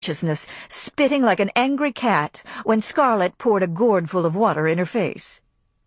consciousness, spitting like an angry cat, when Scarlet poured a gourdful of water in her face.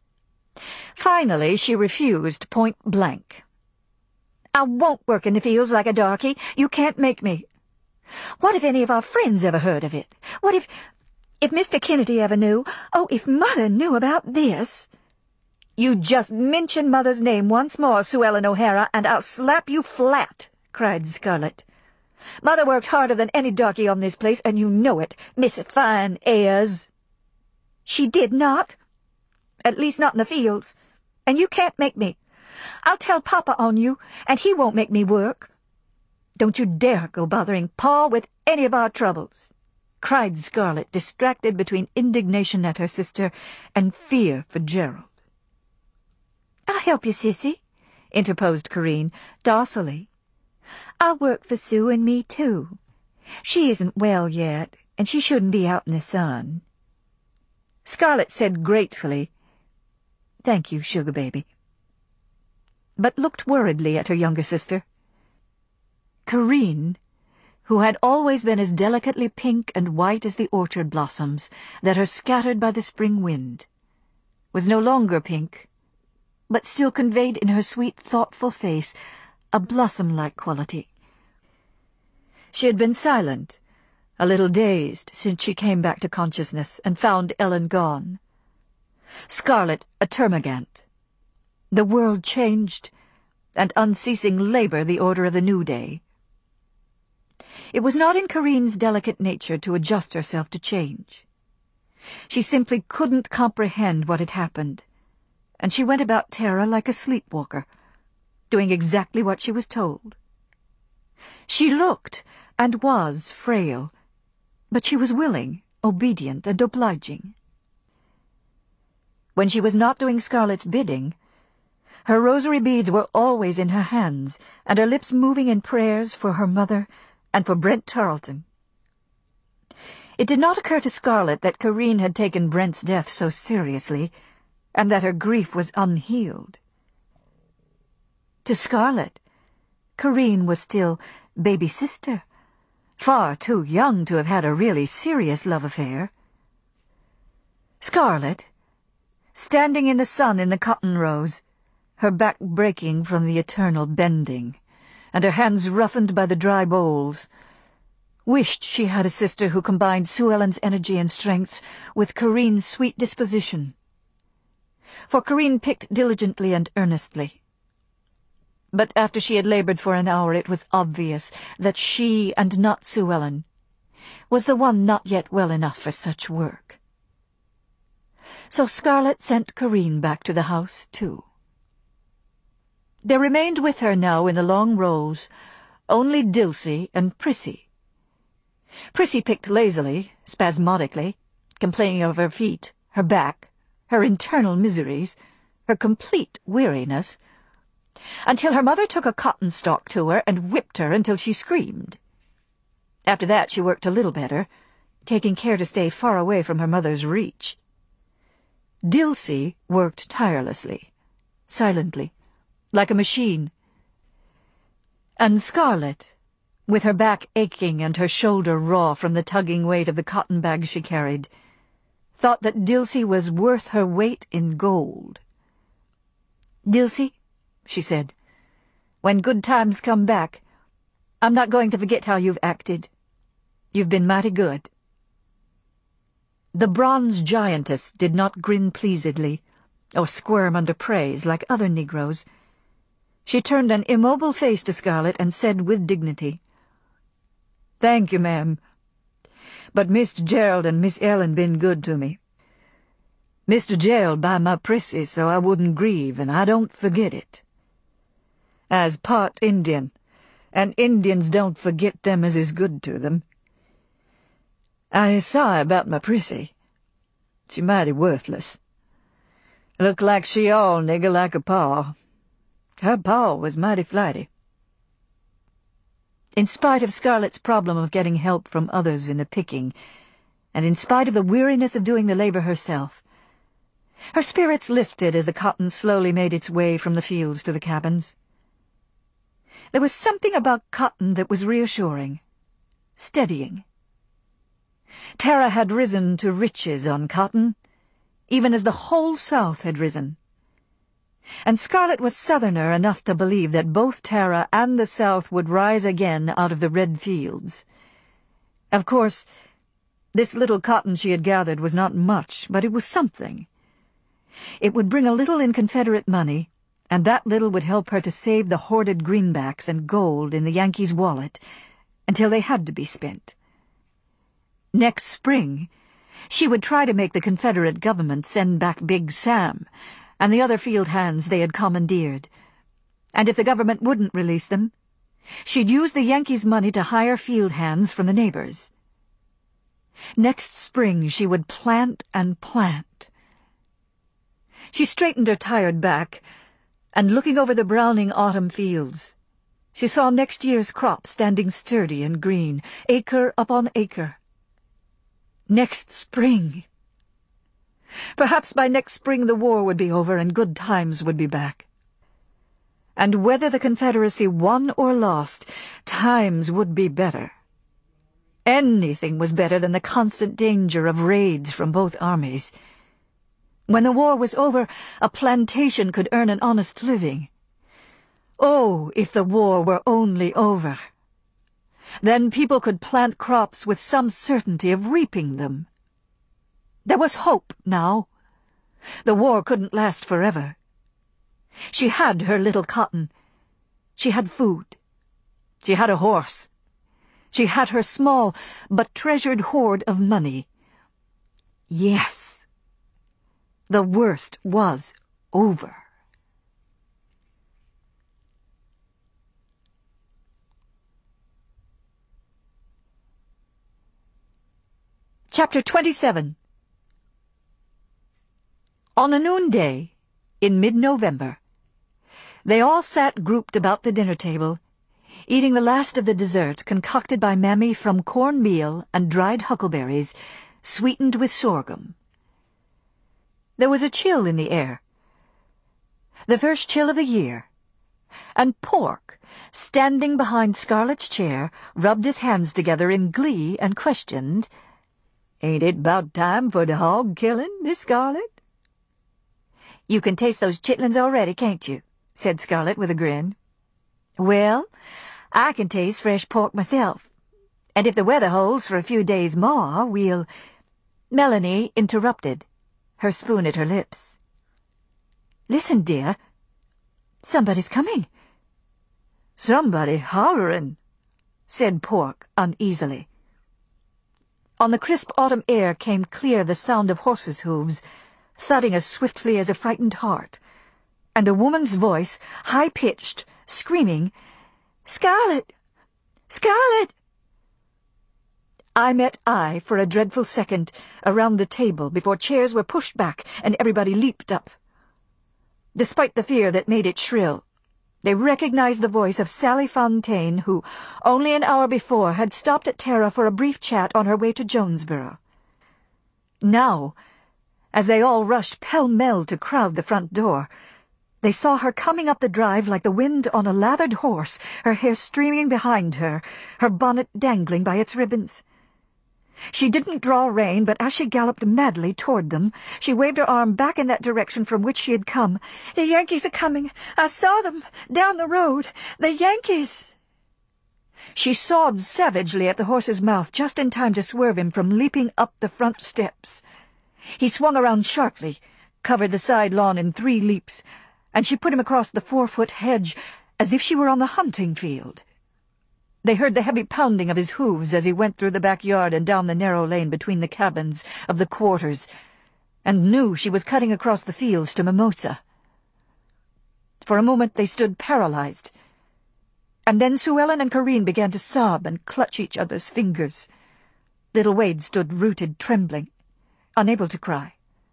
Finally, she refused point blank. "I won't work in the fields like a darky. You can't make me. What if any of our friends ever heard of it? What if Mr. Kennedy ever knew? Oh, if Mother knew about this." "You just mention Mother's name once more, Sue Ellen O'Hara, and I'll slap you flat," cried Scarlet. "Mother worked harder than any darky on this place, and you know it, Miss Fine Airs." "She did not. At least not in the fields. And you can't make me. I'll tell Papa on you, and he won't make me work." "Don't you dare go bothering Pa with any of our troubles," cried Scarlet, distracted between indignation at her sister and fear for Gerald. "I'll help you, Sissy," interposed Corinne, docilely. "I'll work for Sue and me, too. She isn't well yet, and she shouldn't be out in the sun." Scarlet said gratefully, "Thank you, sugar baby," but looked worriedly at her younger sister. Corinne, who had always been as delicately pink and white as the orchard blossoms that are scattered by the spring wind, was no longer pink, but still conveyed in her sweet, thoughtful face a blossom-like quality. She had been silent, a little dazed, since she came back to consciousness and found Ellen gone. Scarlet a termagant. The world changed, and unceasing labor the order of the new day. It was not in Corinne's delicate nature to adjust herself to change. She simply couldn't comprehend what had happened, and she went about terror like a sleepwalker, doing exactly what she was told. She looked and was frail, but she was willing, obedient, and obliging. When she was not doing Scarlet's bidding, her rosary beads were always in her hands, and her lips moving in prayers for her mother and for Brent Tarleton. It did not occur to Scarlet that Corinne had taken Brent's death so seriously, and that her grief was unhealed. To Scarlet, Corinne was still baby sister, far too young to have had a really serious love affair. Scarlet, standing in the sun in the cotton rows, her back breaking from the eternal bending, and her hands roughened by the dry bowls, wished she had a sister who combined Sue Ellen's energy and strength with Corinne's sweet disposition. For Corinne picked diligently and earnestly. But after she had labored for an hour, it was obvious that she, and not Sue Ellen, was the one not yet well enough for such work. So Scarlet sent Corinne back to the house, too. There remained with her now in the long rows only Dilsey and Prissy. Prissy picked lazily, spasmodically, complaining of her feet, her back, her internal miseries, her complete weariness, until her mother took a cotton stalk to her and whipped her until she screamed. After that she worked a little better, taking care to stay far away from her mother's reach. Dilsey worked tirelessly, silently, like a machine. And Scarlet, with her back aching and her shoulder raw from the tugging weight of the cotton bag she carried, thought that Dilsey was worth her weight in gold. "Dilsey," she said, "when good times come back, I'm not going to forget how you've acted. You've been mighty good." The bronze giantess did not grin pleasedly, or squirm under praise like other Negroes. She turned an immobile face to Scarlet and said with dignity, "Thank you, ma'am. But Mr. Gerald and Miss Ellen been good to me. Mr. Gerald buy my Prissy so I wouldn't grieve, and I don't forget it. As part Indian, and Indians don't forget them as is good to them. I is sorry about my Prissy. She mighty worthless. Look like she all nigger like her pa. Her pa was mighty flighty." In spite of Scarlet's problem of getting help from others in the picking, and in spite of the weariness of doing the labor herself, her spirits lifted as the cotton slowly made its way from the fields to the cabins. There was something about cotton that was reassuring, steadying, Tara had risen to riches on cotton, even as the whole South had risen. And Scarlet was Southerner enough to believe that both Tara and the South would rise again out of the red fields. Of course, this little cotton she had gathered was not much, but it was something. It would bring a little in Confederate money, and that little would help her to save the hoarded greenbacks and gold in the Yankees' wallet until they had to be spent. Next spring, she would try to make the Confederate government send back Big Sam and the other field hands they had commandeered. And if the government wouldn't release them, she'd use the Yankees' money to hire field hands from the neighbors. Next spring she would plant and plant. She straightened her tired back, and looking over the browning autumn fields, she saw next year's crop standing sturdy and green, acre upon acre. Next spring! Perhaps by next spring the war would be over and good times would be back. And whether the Confederacy won or lost, times would be better. Anything was better than the constant danger of raids from both armies. When the war was over, a plantation could earn an honest living. Oh, if the war were only over! Then people could plant crops with some certainty of reaping them. There was hope now. The war couldn't last forever. She had her little cotton. She had food. She had a horse. She had her small but treasured hoard of money. Yes, the worst was over. Chapter 27. On a noonday, in mid-November, they all sat grouped about the dinner table, eating the last of the dessert concocted by Mammy from cornmeal and dried huckleberries, sweetened with sorghum. There was a chill in the air, the first chill of the year, and Pork, standing behind Scarlet's chair, rubbed his hands together in glee and questioned, "Ain't it 'bout time for the hog killing, Miss Scarlet?" "You can taste those chitlins already, can't you?" said Scarlet with a grin. "Well, I can taste fresh pork myself, and if the weather holds for a few days more, we'll—" Melanie interrupted, her spoon at her lips. "Listen, dear. Somebody's coming." "Somebody hollering," said Pork uneasily. On the crisp autumn air came clear the sound of horses' hooves, thudding as swiftly as a frightened heart, and a woman's voice, high-pitched, screaming, "Scarlet! Scarlet!" Eye met eye for a dreadful second around the table before chairs were pushed back and everybody leaped up. Despite the fear that made it shrill, they recognized the voice of Sally Fontaine, who, only an hour before, had stopped at Tara for a brief chat on her way to Jonesboro. Now, as they all rushed pell-mell to crowd the front door, they saw her coming up the drive like the wind on a lathered horse, her hair streaming behind her, her bonnet dangling by its ribbons. She didn't draw rein, but as she galloped madly toward them, she waved her arm back in that direction from which she had come. "The Yankees are coming! I saw them down the road! The Yankees!" She sawed savagely at the horse's mouth just in time to swerve him from leaping up the front steps. He swung around sharply, covered the side lawn in 3 leaps, and she put him across the 4-foot hedge as if she were on the hunting field. They heard the heavy pounding of his hooves as he went through the backyard and down the narrow lane between the cabins of the quarters, and knew she was cutting across the fields to Mimosa. For a moment they stood paralyzed, and then Sue Ellen and Corinne began to sob and clutch each other's fingers. Little Wade stood rooted, trembling, unable to cry.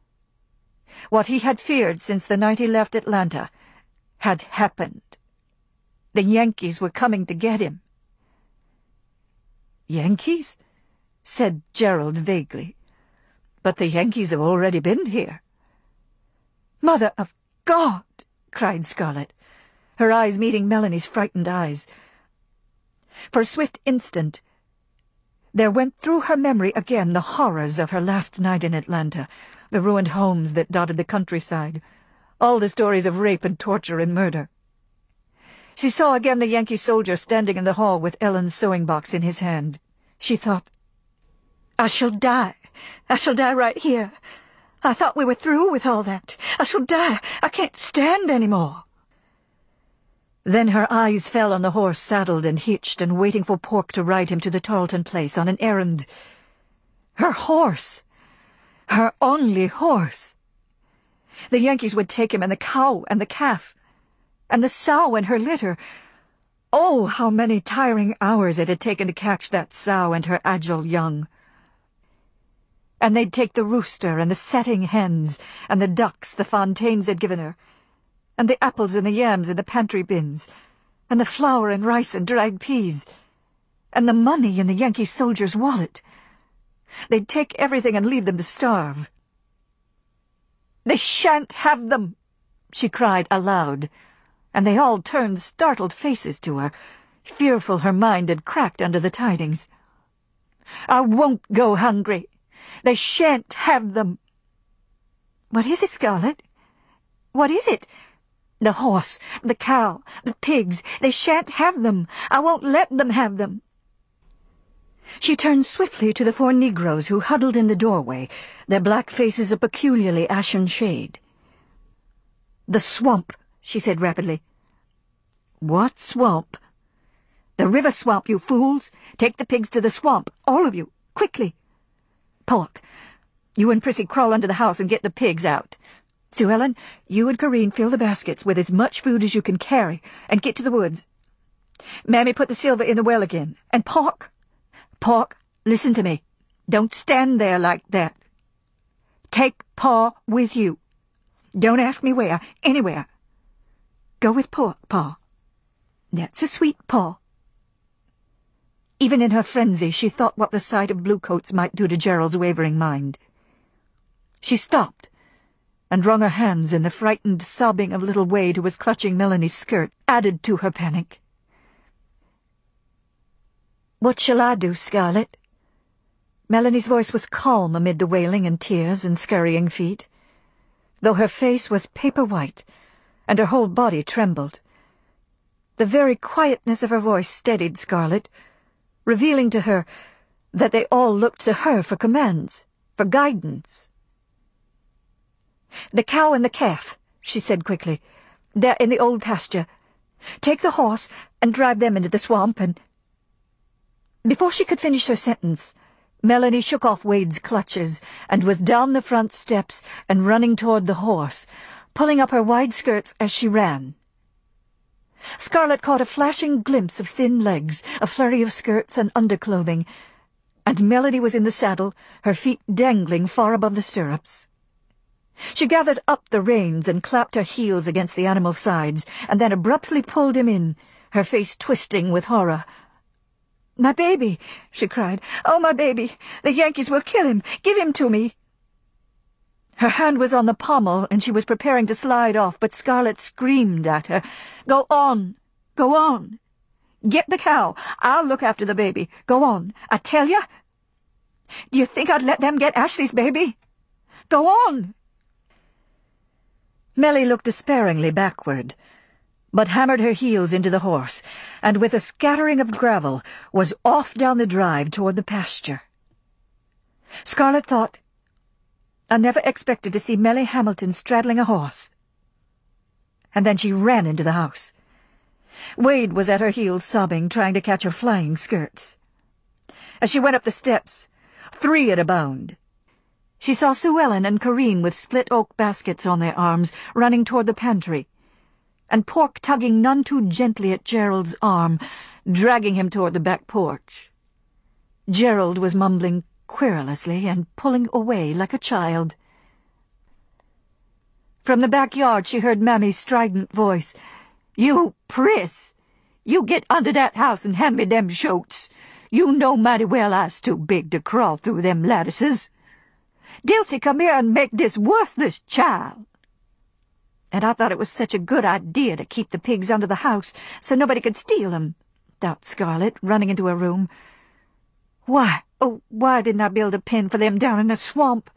What he had feared since the night he left Atlanta had happened. The Yankees were coming to get him. "Yankees?" said Gerald vaguely. "But the Yankees have already been here." "Mother of God!" cried Scarlet, her eyes meeting Melanie's frightened eyes. For a swift instant, There went through her memory again the horrors of her last night in Atlanta, the ruined homes that dotted the countryside, all the stories of rape and torture and murder. She saw again the Yankee soldier standing in the hall with Ellen's sewing box in his hand. She thought, "I shall die. I shall die right here. I thought we were through with all that. I shall die. I can't stand any more." Then her eyes fell on the horse saddled and hitched and waiting for Pork to ride him to the Tarleton place on an errand. Her horse! Her only horse! The Yankees would take him, and the cow and the calf, and the sow and her litter. Oh, how many tiring hours it had taken to catch that sow and her agile young. And they'd take the rooster and the setting hens and the ducks the Fontaines had given her, and the apples and the yams in the pantry bins, and the flour and rice and dried peas, and the money in the Yankee soldier's wallet. They'd take everything and leave them to starve. "They shan't have them!" she cried aloud, and they all turned startled faces to her, fearful her mind had cracked under the tidings. "I won't go hungry. They shan't have them." "What is it, Scarlet? What is it?" "The horse, the cow, the pigs, they shan't have them. I won't let them have them." She turned swiftly to the 4 Negroes who huddled in the doorway, their black faces a peculiarly ashen shade. "The swamp," she said rapidly. "What swamp?" "The river swamp, you fools! Take the pigs to the swamp, all of you, quickly. Pork, you and Prissy crawl under the house and get the pigs out. Sue Ellen, you and Corinne fill the baskets with as much food as you can carry and get to the woods. Mammy, put the silver in the well again. And Pork, listen to me. Don't stand there like that. Take Pa with you. Don't ask me where, anywhere. Go with Pork, Pa. That's a sweet Pa." Even in her frenzy, she thought what the sight of bluecoats might do to Gerald's wavering mind. She stopped and wrung her hands, and the frightened sobbing of little Wade, who was clutching Melanie's skirt, added to her panic. "What shall I do, Scarlet?" Melanie's voice was calm amid the wailing and tears and scurrying feet, though her face was paper white and her whole body trembled. The very quietness of her voice steadied Scarlet, revealing to her that they all looked to her for commands, for guidance. "The cow and the calf," she said quickly. "They're in the old pasture. Take the horse and drive them into the swamp and—" Before she could finish her sentence, Melanie shook off Wade's clutches and was down the front steps and running toward the horse, pulling up her wide skirts as she ran. Scarlet caught a flashing glimpse of thin legs, a flurry of skirts and underclothing, and Melanie was in the saddle, her feet dangling far above the stirrups. She gathered up the reins and clapped her heels against the animal's sides, and then abruptly pulled him in, her face twisting with horror. "My baby!" she cried. "Oh, my baby! The Yankees will kill him! Give him to me!" Her hand was on the pommel, and she was preparing to slide off, but Scarlet screamed at her. "Go on! Go on! Get the cow! I'll look after the baby! Go on! I tell you! Do you think I'd let them get Ashley's baby? Go on!" Mellie looked despairingly backward, but hammered her heels into the horse, and with a scattering of gravel was off down the drive toward the pasture. Scarlet thought, "I never expected to see Mellie Hamilton straddling a horse." And then she ran into the house. Wade was at her heels sobbing, trying to catch her flying skirts. As she went up the steps, 3 at a bound, she saw Sue Ellen and Corinne with split oak baskets on their arms running toward the pantry, and Pork tugging none too gently at Gerald's arm, dragging him toward the back porch. Gerald was mumbling querulously and pulling away like a child. From the backyard she heard Mammy's strident voice. "You, Priss! You get under that house and hand me them shoats. You know mighty well I's too big to crawl through them lattices. Dilsey, come here and make this worthless child." "And I thought it was such a good idea to keep the pigs under the house so nobody could steal 'em," thought Scarlet, running into her room. "Why, Oh, why didn't I build a pen for them down in the swamp?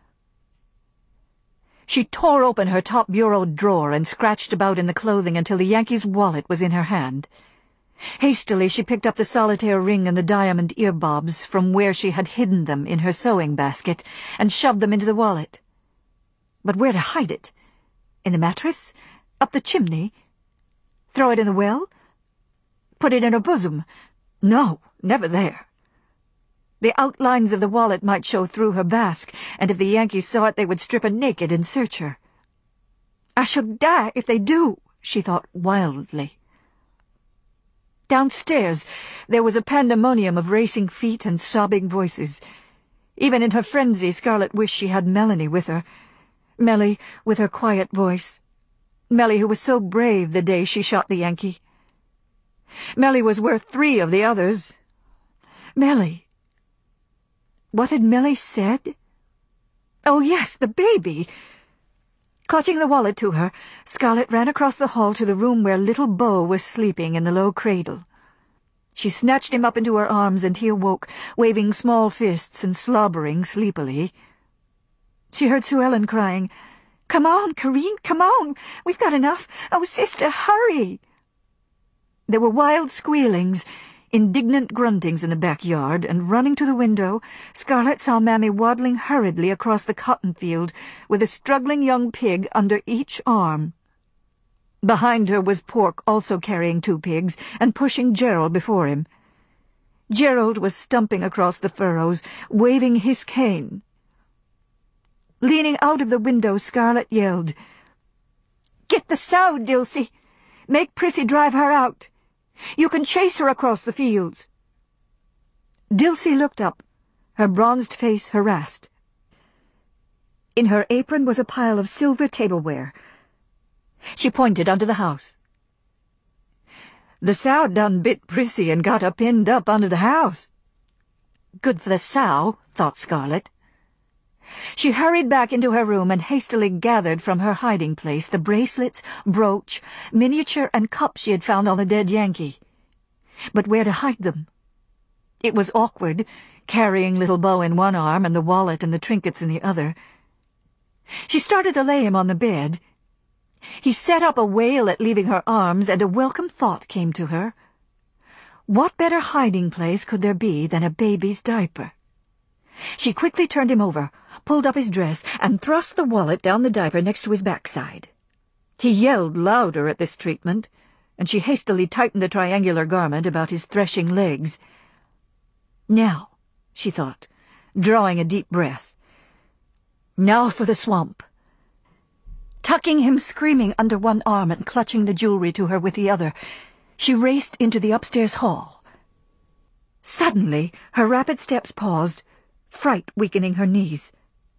She tore open her top bureau drawer and scratched about in the clothing until the Yankee's wallet was in her hand. Hastily she picked up the solitaire ring and the diamond earbobs from where she had hidden them in her sewing basket and shoved them into the wallet. But where to hide it? In the mattress? Up the chimney? Throw it in the well? Put it in her bosom? No, never there. The outlines of the wallet might show through her basque, and if the Yankees saw it they would strip her naked and search her. I shall die if they do, she thought wildly. Downstairs there was a pandemonium of racing feet and sobbing voices. Even in her frenzy, Scarlett wished she had Melanie with her. Mellie, with her quiet voice. Mellie, who was so brave the day she shot the Yankee. Mellie was worth 3 of the others. Mellie. What had Mellie said? Oh, yes, the baby! Clutching the wallet to her, Scarlett ran across the hall to the room where little Beau was sleeping in the low cradle. She snatched him up into her arms, and he awoke, waving small fists and slobbering sleepily. She heard Sue Ellen crying, "Come on, Corinne, come on! We've got enough! Oh, sister, hurry!" There were wild squealings, indignant gruntings in the backyard, and running to the window, Scarlett saw Mammy waddling hurriedly across the cotton field with a struggling young pig under each arm. Behind her was Pork, also carrying 2 pigs, and pushing Gerald before him. Gerald was stumping across the furrows, waving his cane. Leaning out of the window, Scarlett yelled, "Get the sow, Dilsey! Make Prissy drive her out! You can chase her across the fields." Dilsey looked up, her bronzed face harassed. In her apron was a pile of silver tableware. She pointed under the house. "The sow done bit Prissy and got her pinned up under the house." Good for the sow, thought Scarlett. She hurried back into her room and hastily gathered from her hiding place the bracelets, brooch, miniature, and cup she had found on the dead Yankee. But where to hide them? It was awkward, carrying little Beau in one arm and the wallet and the trinkets in the other. She started to lay him on the bed. He set up a wail at leaving her arms, and a welcome thought came to her. What better hiding place could there be than a baby's diaper? She quickly turned him over, pulled up his dress, and thrust the wallet down the diaper next to his backside. He yelled louder at this treatment, and she hastily tightened the triangular garment about his threshing legs. Now, she thought, drawing a deep breath. Now for the swamp. Tucking him screaming under one arm and clutching the jewelry to her with the other, she raced into the upstairs hall. Suddenly, her rapid steps paused, fright weakening her knees.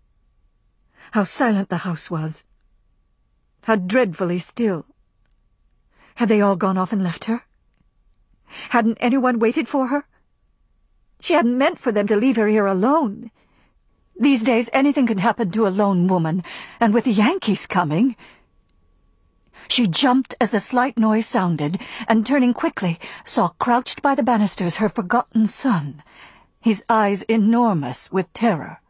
How silent the house was. How dreadfully still. Had they all gone off and left her? Hadn't anyone waited for her? She hadn't meant for them to leave her here alone. These days anything can happen to a lone woman, and with the Yankees coming... She jumped as a slight noise sounded, and turning quickly, saw crouched by the banisters her forgotten son, his eyes enormous with terror.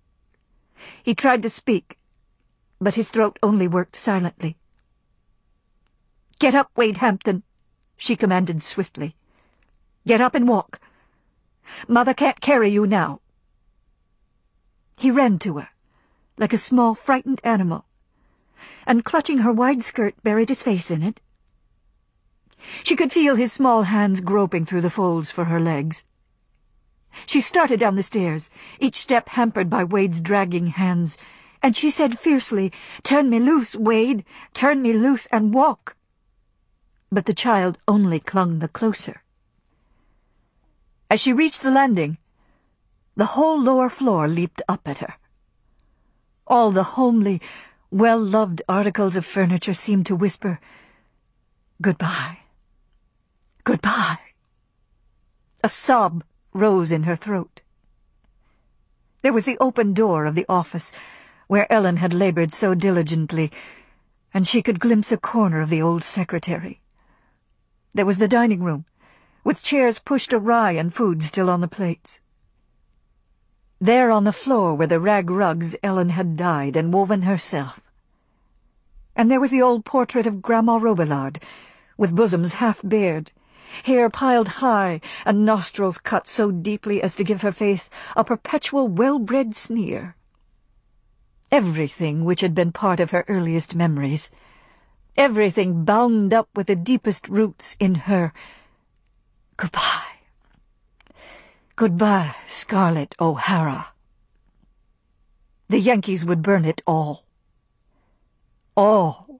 He tried to speak, but his throat only worked silently. "Get up, Wade Hampton," she commanded swiftly. "Get up and walk. Mother can't carry you now." He ran to her, like a small frightened animal, and clutching her wide skirt buried his face in it. She could feel his small hands groping through the folds for her legs. She started down the stairs, each step hampered by Wade's dragging hands, and she said fiercely, "Turn me loose, Wade! Turn me loose and walk!" But the child only clung the closer. As she reached the landing, the whole lower floor leaped up at her. All the homely, well-loved articles of furniture seemed to whisper, "Goodbye. Goodbye." A sob rose in her throat. There was the open door of the office, where Ellen had labored so diligently, and she could glimpse a corner of the old secretary. There was the dining room, with chairs pushed awry and food still on the plates. There on the floor were the rag rugs Ellen had dyed and woven herself. And there was the old portrait of Grandma Robillard, with bosoms half bared, hair piled high, and nostrils cut so deeply as to give her face a perpetual well-bred sneer. Everything which had been part of her earliest memories, everything bound up with the deepest roots in her. Goodbye. Goodbye, Scarlett O'Hara. The Yankees would burn it all. All.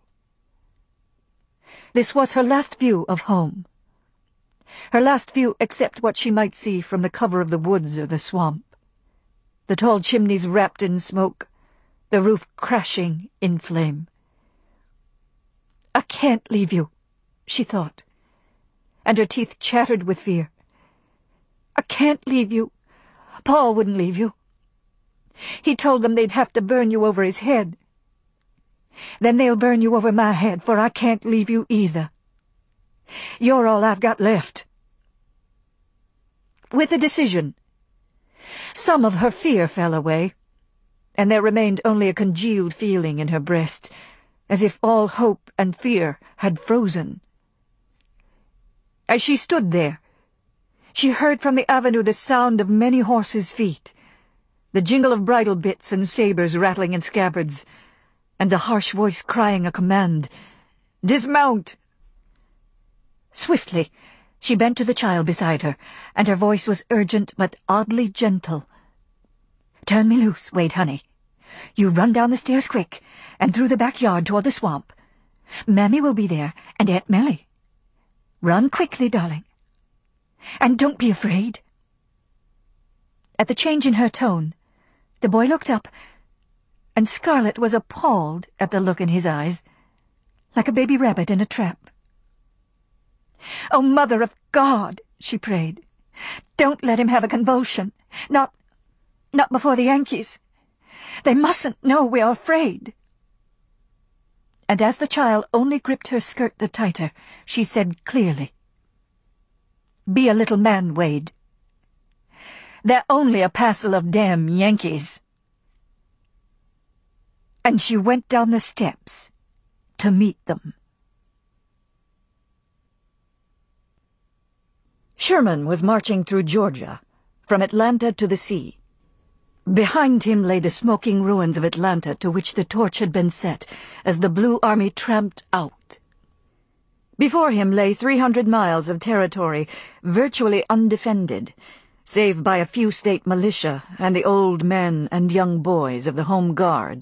This was her last view of home. Her last view except what she might see from the cover of the woods or the swamp. The tall chimneys wrapped in smoke, the roof crashing in flame. I can't leave you, she thought, and her teeth chattered with fear. I can't leave you. Paul wouldn't leave you. He told them they'd have to burn you over his head. Then they'll burn you over my head, for I can't leave you either. You're all I've got left. With a decision, some of her fear fell away, and there remained only a congealed feeling in her breast, as if all hope and fear had frozen. As she stood there, she heard from the avenue the sound of many horses' feet, the jingle of bridle bits and sabers rattling in scabbards, and a harsh voice crying a command, "Dismount!" Swiftly, she bent to the child beside her, and her voice was urgent but oddly gentle. "Turn me loose, Wade, honey. You run down the stairs quick, and through the backyard toward the swamp. Mammy will be there, and Aunt Mellie. Run quickly, darling. And don't be afraid." At the change in her tone, the boy looked up, and Scarlett was appalled at the look in his eyes, like a baby rabbit in a trap. "Oh, Mother of God," she prayed, "don't let him have a convulsion. Not before the Yankees. They mustn't know we are afraid." And as the child only gripped her skirt the tighter, she said clearly, "Be a little man, Wade. They're only a passel of damn Yankees." And she went down the steps to meet them. Sherman was marching through Georgia, from Atlanta to the sea. Behind him lay the smoking ruins of Atlanta to which the torch had been set as the Blue Army tramped out. Before him lay 300 miles of territory virtually undefended, save by a few state militia and the old men and young boys of the Home Guard.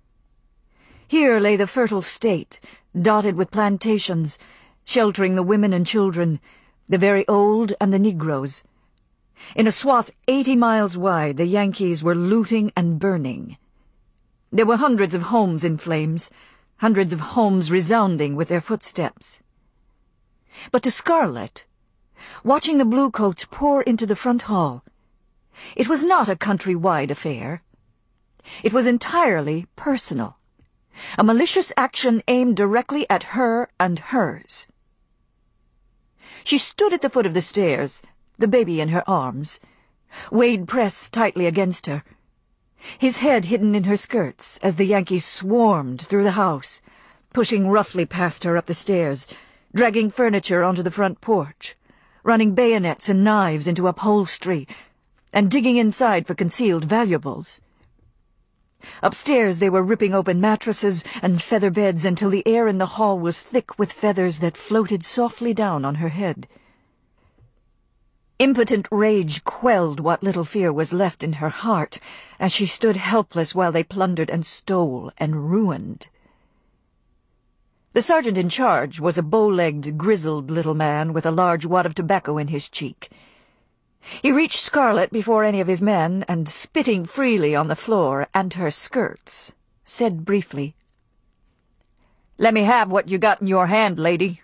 Here lay the fertile state, dotted with plantations, sheltering the women and children, the very old and the Negroes. In a swath 80 miles wide, the Yankees were looting and burning. There were hundreds of homes in flames, hundreds of homes resounding with their footsteps. But to Scarlett, watching the bluecoats pour into the front hall, it was not a country-wide affair. It was entirely personal, a malicious action aimed directly at her and hers. She stood at the foot of the stairs, the baby in her arms, Wade pressed tightly against her, his head hidden in her skirts as the Yankees swarmed through the house, pushing roughly past her up the stairs, dragging furniture onto the front porch, running bayonets and knives into upholstery, and digging inside for concealed valuables. Upstairs they were ripping open mattresses and feather beds until the air in the hall was thick with feathers that floated softly down on her head. Impotent rage quelled what little fear was left in her heart as she stood helpless while they plundered and stole and ruined. The sergeant in charge was a bow-legged, grizzled little man with a large wad of tobacco in his cheek. He reached Scarlett before any of his men, and spitting freely on the floor and her skirts, said briefly, "Let me have what you got in your hand, lady."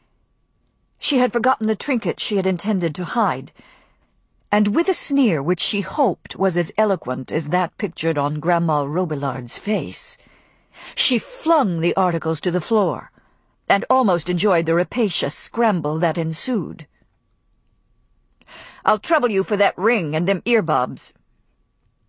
She had forgotten the trinket she had intended to hide, and with a sneer which she hoped was as eloquent as that pictured on Grandma Robillard's face, she flung the articles to the floor, and almost enjoyed the rapacious scramble that ensued. "I'll trouble you for that ring and them earbobs."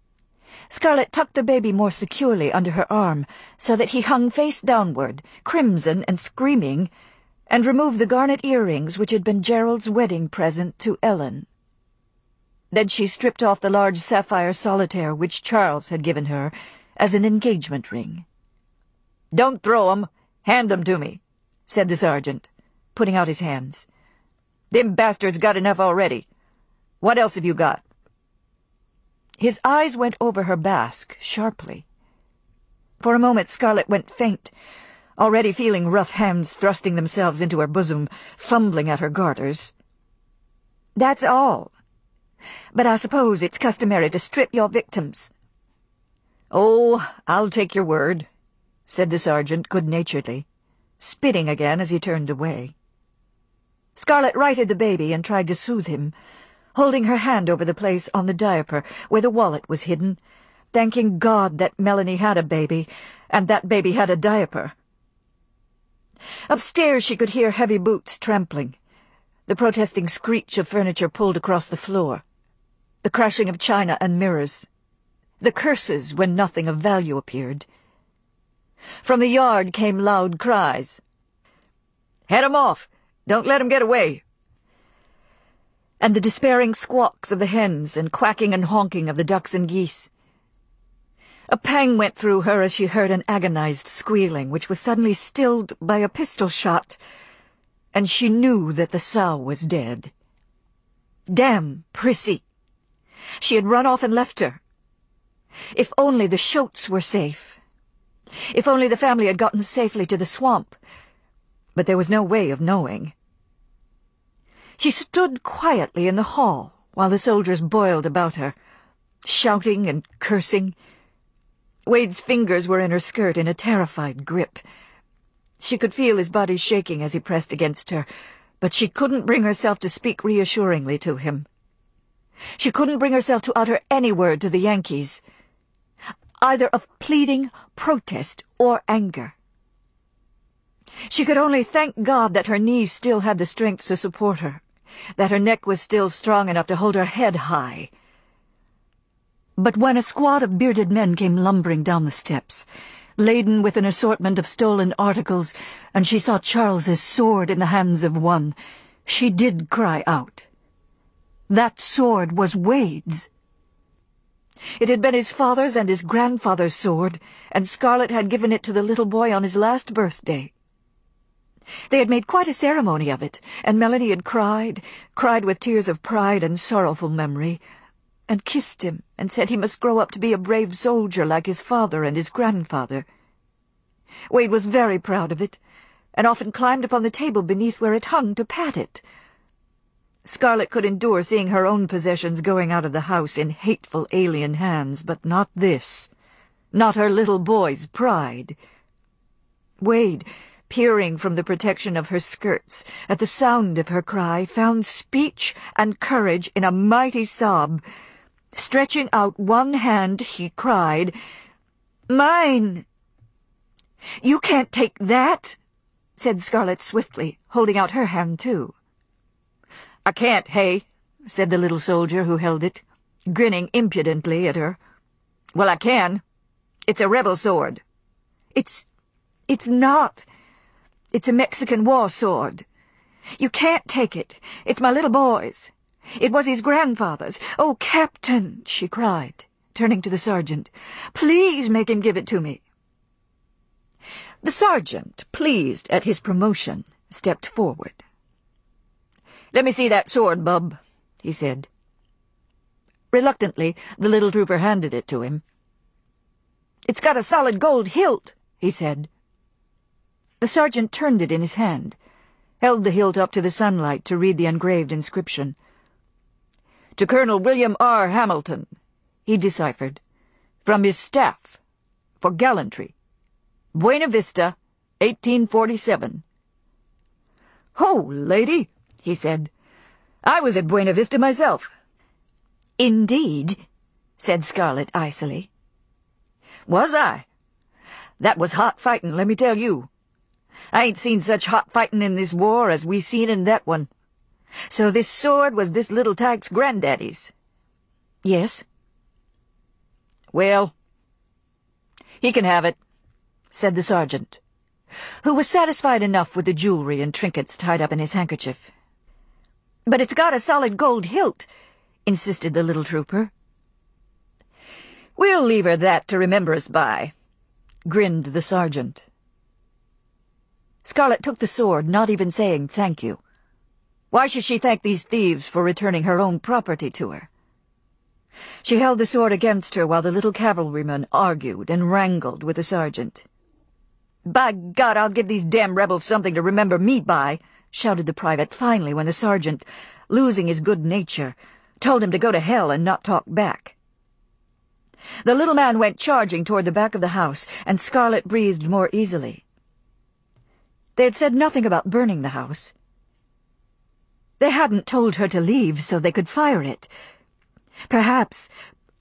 Scarlet tucked the baby more securely under her arm so that he hung face downward, crimson and screaming, and removed the garnet earrings which had been Gerald's wedding present to Ellen. Then she stripped off the large sapphire solitaire which Charles had given her as an engagement ring. "Don't throw 'em. Hand 'em to me," said the sergeant, putting out his hands. "Them bastards got enough already. What else have you got?" His eyes went over her basque sharply. For a moment Scarlet went faint, already feeling rough hands thrusting themselves into her bosom, fumbling at her garters. "That's all. But I suppose it's customary to strip your victims." "Oh, I'll take your word," said the sergeant good-naturedly, spitting again as he turned away. Scarlet righted the baby and tried to soothe him, holding her hand over the place on the diaper where the wallet was hidden, thanking God that Melanie had a baby, and that baby had a diaper. Upstairs she could hear heavy boots trampling, the protesting screech of furniture pulled across the floor, the crashing of china and mirrors, the curses when nothing of value appeared. From the yard came loud cries. "Head 'em off! Don't let 'em get away!" And the despairing squawks of the hens and quacking and honking of the ducks and geese. A pang went through her as she heard an agonized squealing, which was suddenly stilled by a pistol shot, and she knew that the sow was dead. Damn Prissy! She had run off and left her. If only the Shotes were safe. If only the family had gotten safely to the swamp. But there was no way of knowing. She stood quietly in the hall while the soldiers boiled about her, shouting and cursing. Wade's fingers were in her skirt in a terrified grip. She could feel his body shaking as he pressed against her, but she couldn't bring herself to speak reassuringly to him. She couldn't bring herself to utter any word to the Yankees, either of pleading, protest, or anger. She could only thank God that her knees still had the strength to support her, that her neck was still strong enough to hold her head high. But when a squad of bearded men came lumbering down the steps, laden with an assortment of stolen articles, and she saw Charles's sword in the hands of one, she did cry out. That sword was Wade's. It had been his father's and his grandfather's sword, and Scarlet had given it to the little boy on his last birthday. They had made quite a ceremony of it, and Melanie had cried with tears of pride and sorrowful memory, and kissed him and said he must grow up to be a brave soldier like his father and his grandfather. Wade was very proud of it, and often climbed upon the table beneath where it hung to pat it. Scarlet could endure seeing her own possessions going out of the house in hateful alien hands, but not this, not her little boy's pride. Wade, peering from the protection of her skirts at the sound of her cry, found speech and courage in a mighty sob. Stretching out one hand, he cried, "Mine!" "You can't take that," said Scarlet swiftly, holding out her hand too. "I can't, hey?" said the little soldier who held it, grinning impudently at her. "Well, I can. It's a rebel sword." It's not. It's a Mexican war sword. You can't take it. It's my little boy's. It was his grandfather's. Oh, Captain," she cried, turning to the sergeant, "please make him give it to me." The sergeant, pleased at his promotion, stepped forward. "Let me see that sword, bub," he said. Reluctantly, the little trooper handed it to him. "It's got a solid gold hilt," he said. The sergeant turned it in his hand, held the hilt up to the sunlight to read the engraved inscription. "To Colonel William R. Hamilton," he deciphered, "from his staff, for gallantry. Buena Vista, 1847. "Oh, lady," he said, "I was at Buena Vista myself." "Indeed," said Scarlet icily. "Was I? That was hot fightin', let me tell you. I ain't seen such hot fightin' in this war as we seen in that one. So this sword was this little tyke's granddaddy's?" "Yes." "Well, he can have it," said the sergeant, who was satisfied enough with the jewelry and trinkets tied up in his handkerchief. "But it's got a solid gold hilt," insisted the little trooper. "We'll leave her that to remember us by," grinned the sergeant. Scarlet took the sword, not even saying thank you. Why should she thank these thieves for returning her own property to her? She held the sword against her while the little cavalryman argued and wrangled with the sergeant. "By God, I'll give these damn rebels something to remember me by," shouted the private finally when the sergeant, losing his good nature, told him to go to hell and not talk back. The little man went charging toward the back of the house, and Scarlet breathed more easily. They had said nothing about burning the house. They hadn't told her to leave so they could fire it. Perhaps...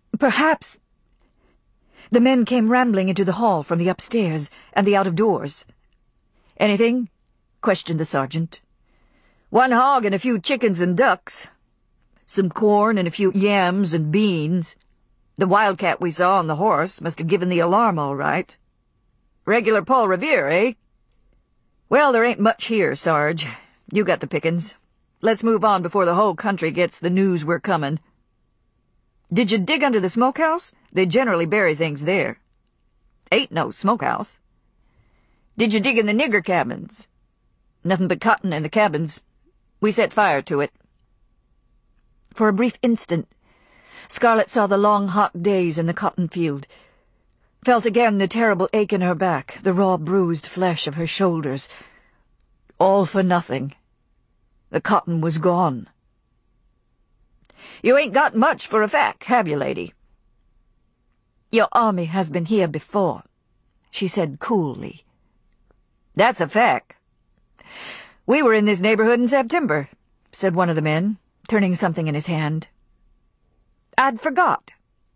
The men came rambling into the hall from the upstairs and the out-of-doors. "Anything?" questioned the sergeant. "One hog and a few chickens and ducks. Some corn and a few yams and beans. The wildcat we saw on the horse must have given the alarm all right. Regular Paul Revere, eh? Well, there ain't much here, Sarge. You got the pickings. Let's move on before the whole country gets the news we're coming. Did you dig under the smokehouse? They generally bury things there." "Ain't no smokehouse." "Did you dig in the nigger cabins?" "Nothing but cotton in the cabins. We set fire to it." For a brief instant, Scarlet saw the long hot days in the cotton field, felt again the terrible ache in her back, the raw bruised flesh of her shoulders. All for nothing. The cotton was gone. "You ain't got much for a fact, have you, lady?" "Your army has been here before," she said coolly. "That's a fact. We were in this neighborhood in September," said one of the men, turning something in his hand. "I'd forgot."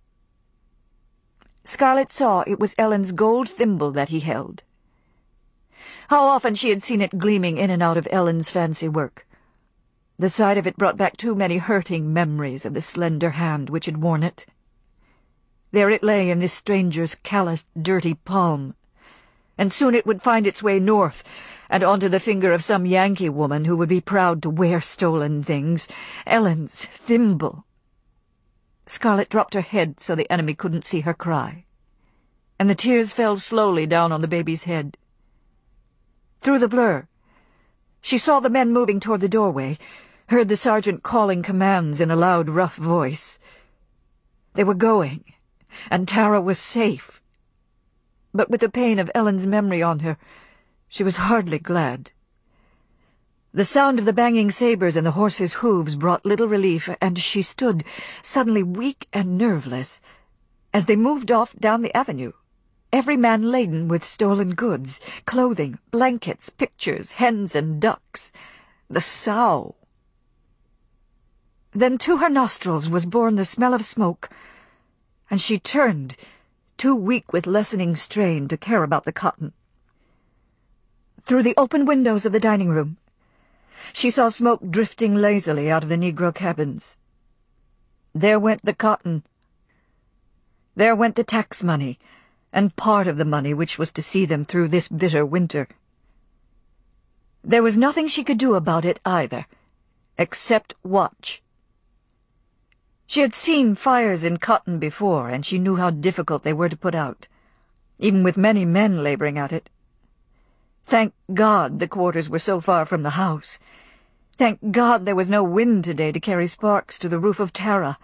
Scarlet saw it was Ellen's gold thimble that he held. How often she had seen it gleaming in and out of Ellen's fancy work. The sight of it brought back too many hurting memories of the slender hand which had worn it. There it lay in this stranger's calloused, dirty palm, and soon it would find its way north and onto the finger of some Yankee woman who would be proud to wear stolen things. Ellen's thimble. Scarlet dropped her head so the enemy couldn't see her cry, and the tears fell slowly down on the baby's head. Through the blur, she saw the men moving toward the doorway, heard the sergeant calling commands in a loud, rough voice. They were going, and Tara was safe. But with the pain of Ellen's memory on her, she was hardly glad. The sound of the banging sabers and the horses' hooves brought little relief, and she stood, suddenly weak and nerveless, as they moved off down the avenue, every man laden with stolen goods, clothing, blankets, pictures, hens and ducks. The sow. Then to her nostrils was borne the smell of smoke, and she turned, too weak with lessening strain to care about the cotton. Through the open windows of the dining room, she saw smoke drifting lazily out of the Negro cabins. There went the cotton. There went the tax money, and part of the money which was to see them through this bitter winter. There was nothing she could do about it either, except watch. She had seen fires in cotton before, and she knew how difficult they were to put out, even with many men laboring at it. Thank God the quarters were so far from the house. Thank God there was no wind today to carry sparks to the roof of Tara.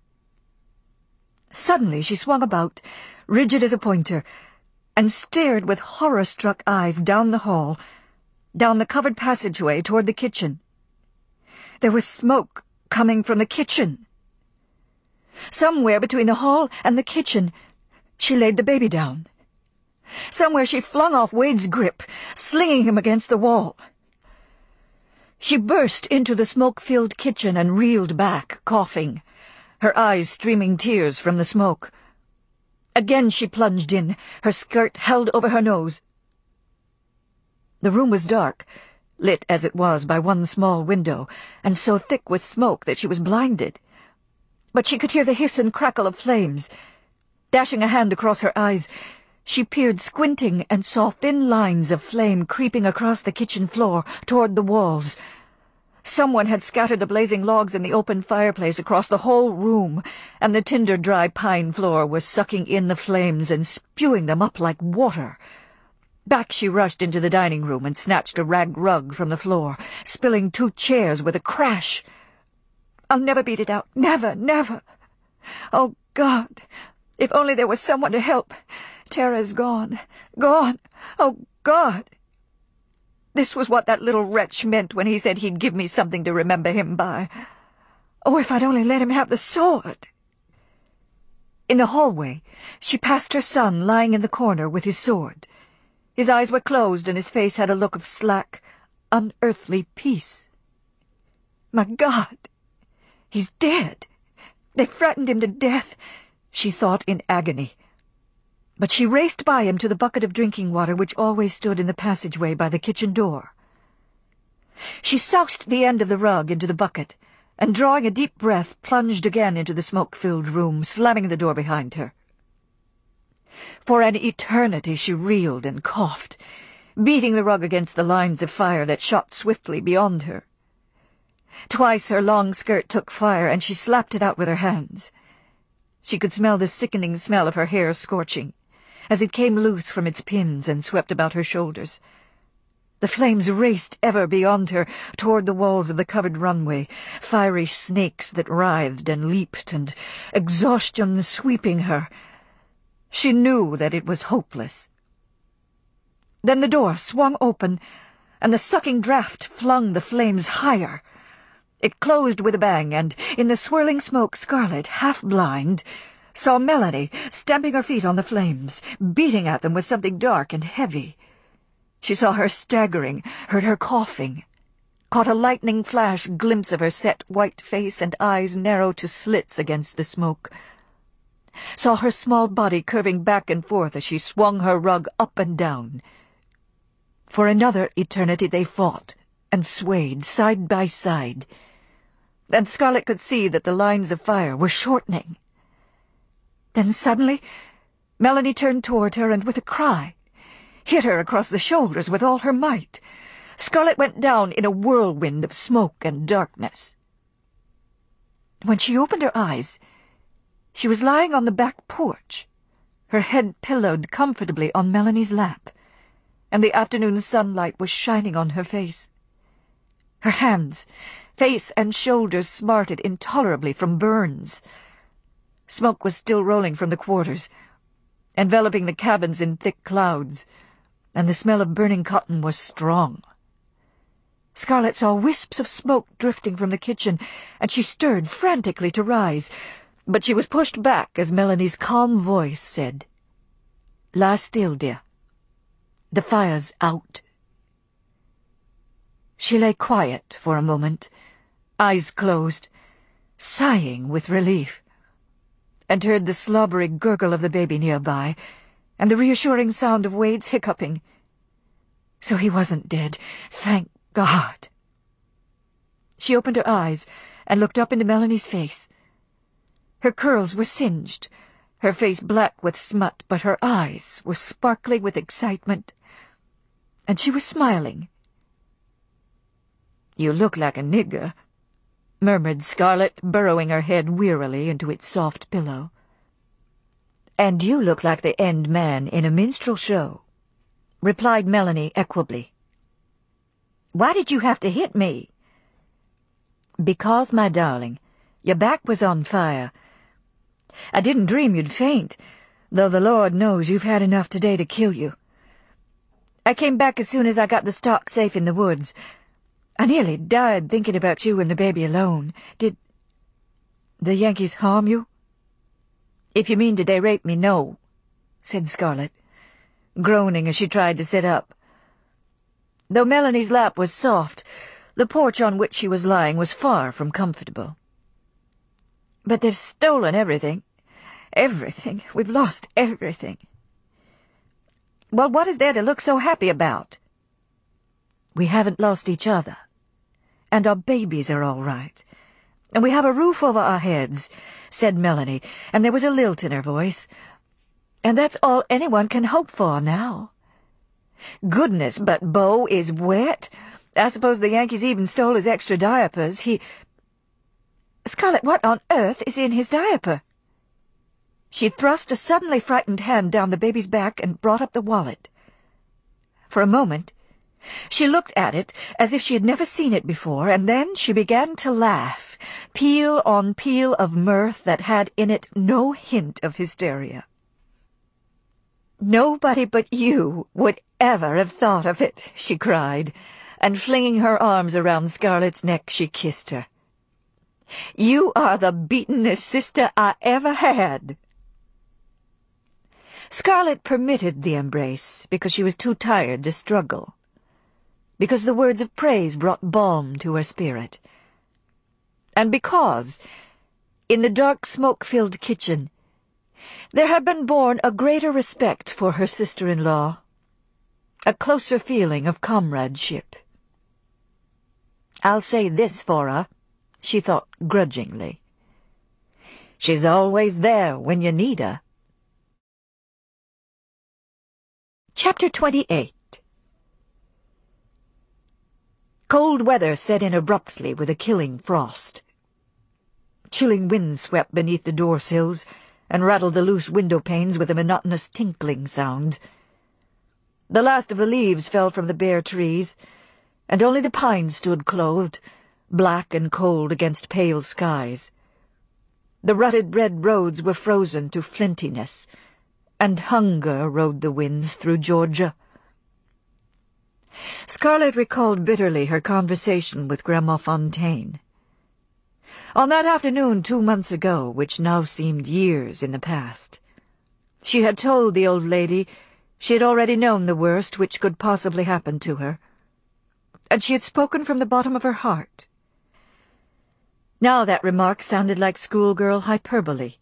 Suddenly she swung about, rigid as a pointer, and stared with horror-struck eyes down the hall, down the covered passageway toward the kitchen. There was smoke coming from the kitchen. Somewhere between the hall and the kitchen, she laid the baby down. Somewhere she flung off Wade's grip, slinging him against the wall. She burst into the smoke-filled kitchen and reeled back, coughing, her eyes streaming tears from the smoke. Again she plunged in, her skirt held over her nose. The room was dark, lit as it was by one small window, and so thick with smoke that she was blinded. But she could hear the hiss and crackle of flames. Dashing a hand across her eyes, she peered, squinting, and saw thin lines of flame creeping across the kitchen floor toward the walls. Someone had scattered the blazing logs in the open fireplace across the whole room, and the tinder dry pine floor was sucking in the flames and spewing them up like water. Back she rushed into the dining room and snatched a rag rug from the floor, spilling 2 chairs with a crash. "I'll never beat it out. Never, never. Oh, God, if only there was someone to help. Tara's gone. Gone. Oh, God." This was what that little wretch meant when he said he'd give me something to remember him by. Oh, if I'd only let him have the sword. In the hallway, she passed her son lying in the corner with his sword. His eyes were closed and his face had a look of slack, unearthly peace. My God, he's dead. They frightened him to death, she thought in agony. But she raced by him to the bucket of drinking water which always stood in the passageway by the kitchen door. She soused the end of the rug into the bucket, and drawing a deep breath, plunged again into the smoke-filled room, slamming the door behind her. For an eternity she reeled and coughed, beating the rug against the lines of fire that shot swiftly beyond her. Twice her long skirt took fire, and she slapped it out with her hands. She could smell the sickening smell of her hair scorching, as it came loose from its pins and swept about her shoulders. The flames raced ever beyond her, toward the walls of the covered runway, fiery snakes that writhed and leaped, and exhaustion sweeping her. She knew that it was hopeless. Then the door swung open, and the sucking draft flung the flames higher. It closed with a bang, and in the swirling smoke Scarlet, half-blind, saw Melanie stamping her feet on the flames, beating at them with something dark and heavy. She saw her staggering, heard her coughing, caught a lightning flash glimpse of her set white face and eyes narrow to slits against the smoke, saw her small body curving back and forth as she swung her rug up and down. For another eternity they fought and swayed side by side, and Scarlet could see that the lines of fire were shortening. Then suddenly Melanie turned toward her and, with a cry, hit her across the shoulders with all her might. Scarlet went down in a whirlwind of smoke and darkness. When she opened her eyes, she was lying on the back porch, her head pillowed comfortably on Melanie's lap, and the afternoon sunlight was shining on her face. Her hands, face and shoulders smarted intolerably from burns. Smoke was still rolling from the quarters, enveloping the cabins in thick clouds, and the smell of burning cotton was strong. Scarlet saw wisps of smoke drifting from the kitchen, and she stirred frantically to rise, but she was pushed back as Melanie's calm voice said, "Lie still, dear. The fire's out." She lay quiet for a moment, eyes closed, sighing with relief, and heard the slobbery gurgle of the baby nearby, and the reassuring sound of Wade's hiccuping. So he wasn't dead, thank God. She opened her eyes and looked up into Melanie's face. Her curls were singed, her face black with smut, but her eyes were sparkling with excitement, and she was smiling. "You look like a nigger," murmured Scarlet, burrowing her head wearily into its soft pillow. "And you look like the end man in a minstrel show," replied Melanie equably. "Why did you have to hit me?" "Because, my darling, your back was on fire. I didn't dream you'd faint, though the Lord knows you've had enough today to kill you. I came back as soon as I got the stock safe in the woods. I nearly died thinking about you and the baby alone. Did the Yankees harm you?" "If you mean did they rape me, no," said Scarlet, groaning as she tried to sit up. Though Melanie's lap was soft, the porch on which she was lying was far from comfortable. "But they've stolen everything. Everything. We've lost everything." "Well, what is there to look so happy about?" "We haven't lost each other. And our babies are all right. And we have a roof over our heads," said Melanie, and there was a lilt in her voice. And that's all anyone can hope for now. Goodness, but Bo is wet. I suppose the Yankees even stole his extra diapers. Scarlet, what on earth is in his diaper? She thrust a suddenly frightened hand down the baby's back and brought up the wallet. For a moment, she looked at it as if she had never seen it before, and then she began to laugh, peal on peal of mirth that had in it no hint of hysteria. "Nobody but you would ever have thought of it," she cried, and flinging her arms around Scarlet's neck, she kissed her. "You are the beatenest sister I ever had." Scarlet permitted the embrace because she was too tired to struggle, because the words of praise brought balm to her spirit, and because, in the dark smoke-filled kitchen, there had been born a greater respect for her sister-in-law, a closer feeling of comradeship. "I'll say this for her," she thought grudgingly. "She's always there when you need her." Chapter 28. Cold weather set in abruptly with a killing frost. Chilling winds swept beneath the door-sills and rattled the loose window-panes with a monotonous tinkling sound. The last of the leaves fell from the bare trees, and only the pines stood clothed, black and cold against pale skies. The rutted red roads were frozen to flintiness, and hunger rode the winds through Georgia. Scarlet recalled bitterly her conversation with Grandma Fontaine. On that afternoon 2 months ago, which now seemed years in the past, she had told the old lady she had already known the worst which could possibly happen to her, and she had spoken from the bottom of her heart. Now that remark sounded like schoolgirl hyperbole.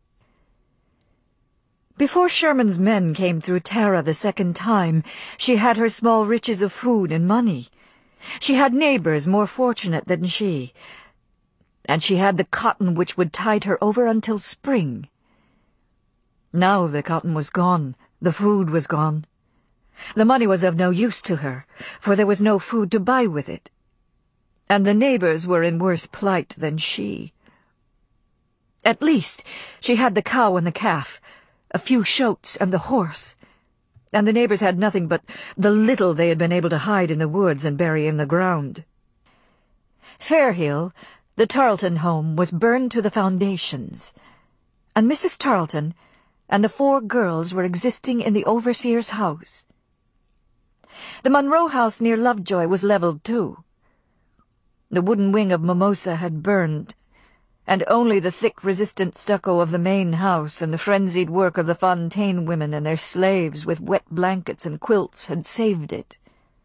Before Sherman's men came through Tara the second time, she had her small riches of food and money. She had neighbors more fortunate than she, and she had the cotton which would tide her over until spring. Now the cotton was gone, the food was gone. The money was of no use to her, for there was no food to buy with it, and the neighbors were in worse plight than she. At least she had the cow and the calf, a few shoats and the horse, and the neighbors had nothing but the little they had been able to hide in the woods and bury in the ground. Fairhill, the Tarleton home, was burned to the foundations, and Mrs. Tarleton and the 4 girls were existing in the overseer's house. The Monroe house near Lovejoy was leveled too. The wooden wing of Mimosa had burned, and only the thick, resistant stucco of the main house and the frenzied work of the Fontaine women and their slaves with wet blankets and quilts had saved it.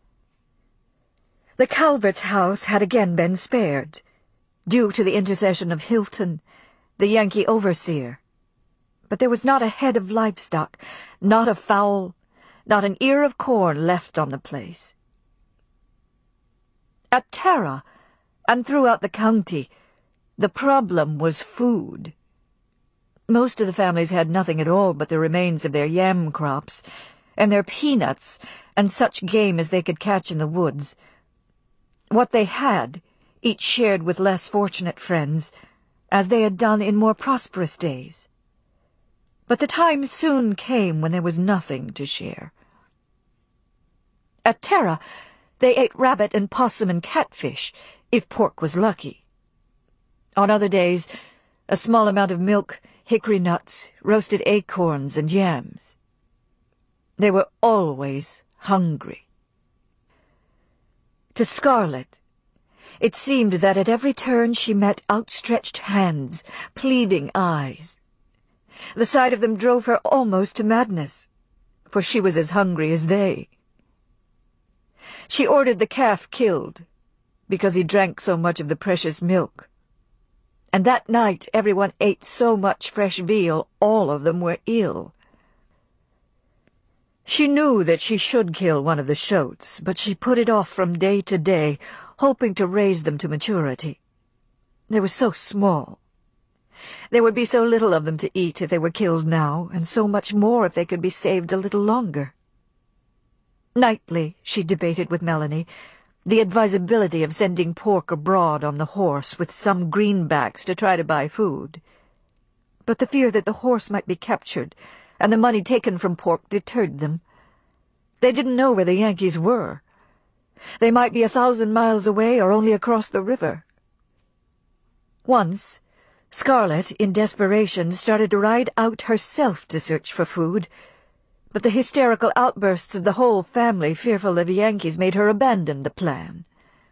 The Calvert's house had again been spared, due to the intercession of Hilton, the Yankee overseer. But there was not a head of livestock, not a fowl, not an ear of corn left on the place. At Tara, and throughout the county, the problem was food. Most of the families had nothing at all but the remains of their yam crops, and their peanuts, and such game as they could catch in the woods. What they had, each shared with less fortunate friends, as they had done in more prosperous days. But the time soon came when there was nothing to share. At Tara, they ate rabbit and possum and catfish, if pork was lucky. On other days, a small amount of milk, hickory nuts, roasted acorns, and yams. They were always hungry. To Scarlet, it seemed that at every turn she met outstretched hands, pleading eyes. The sight of them drove her almost to madness, for she was as hungry as they. She ordered the calf killed, because he drank so much of the precious milk. And that night everyone ate so much fresh veal, all of them were ill. She knew that she should kill one of the shoats, but she put it off from day to day, hoping to raise them to maturity. They were so small. There would be so little of them to eat if they were killed now, and so much more if they could be saved a little longer. Nightly she debated with Melanie the advisability of sending Pork abroad on the horse with some greenbacks to try to buy food. But the fear that the horse might be captured and the money taken from Pork deterred them. They didn't know where the Yankees were. They might be 1,000 miles away or only across the river. Once, Scarlett, in desperation, started to ride out herself to search for food, but the hysterical outbursts of the whole family, fearful of Yankees, made her abandon the plan.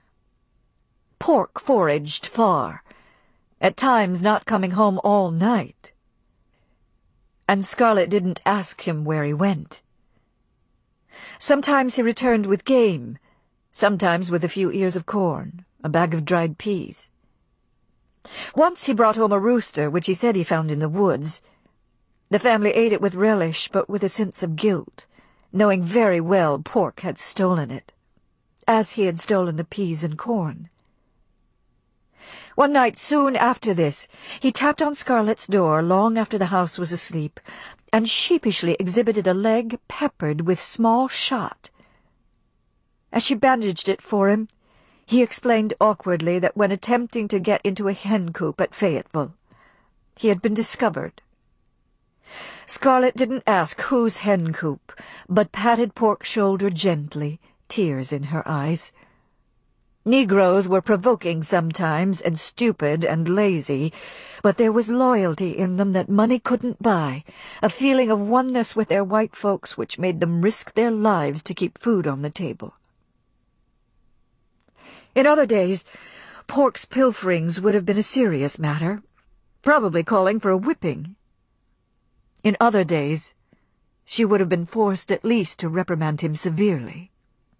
Pork foraged far, at times not coming home all night, and Scarlett didn't ask him where he went. Sometimes he returned with game, sometimes with a few ears of corn, a bag of dried peas. Once he brought home a rooster, which he said he found in the woods. The family ate it with relish, but with a sense of guilt, knowing very well Pork had stolen it, as he had stolen the peas and corn. One night soon after this, he tapped on Scarlett's door long after the house was asleep, and sheepishly exhibited a leg peppered with small shot. As she bandaged it for him, he explained awkwardly that when attempting to get into a hen coop at Fayetteville, he had been discovered. Scarlett didn't ask whose hen coop, but patted Pork's shoulder gently, tears in her eyes. Negroes were provoking sometimes, and stupid and lazy, but there was loyalty in them that money couldn't buy, a feeling of oneness with their white folks which made them risk their lives to keep food on the table. In other days, Pork's pilferings would have been a serious matter, probably calling for a whipping. In other days, she would have been forced at least to reprimand him severely.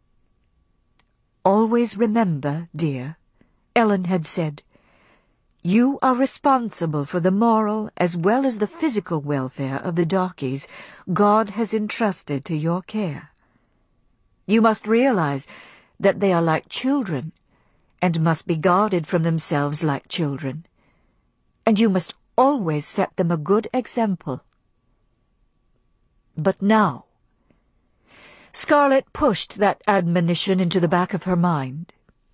"Always remember, dear," Ellen had said, "you are responsible for the moral as well as the physical welfare of the darkies God has entrusted to your care. You must realize that they are like children, and must be guarded from themselves like children, and you must always set them a good example." But now, Scarlett pushed that admonition into the back of her mind.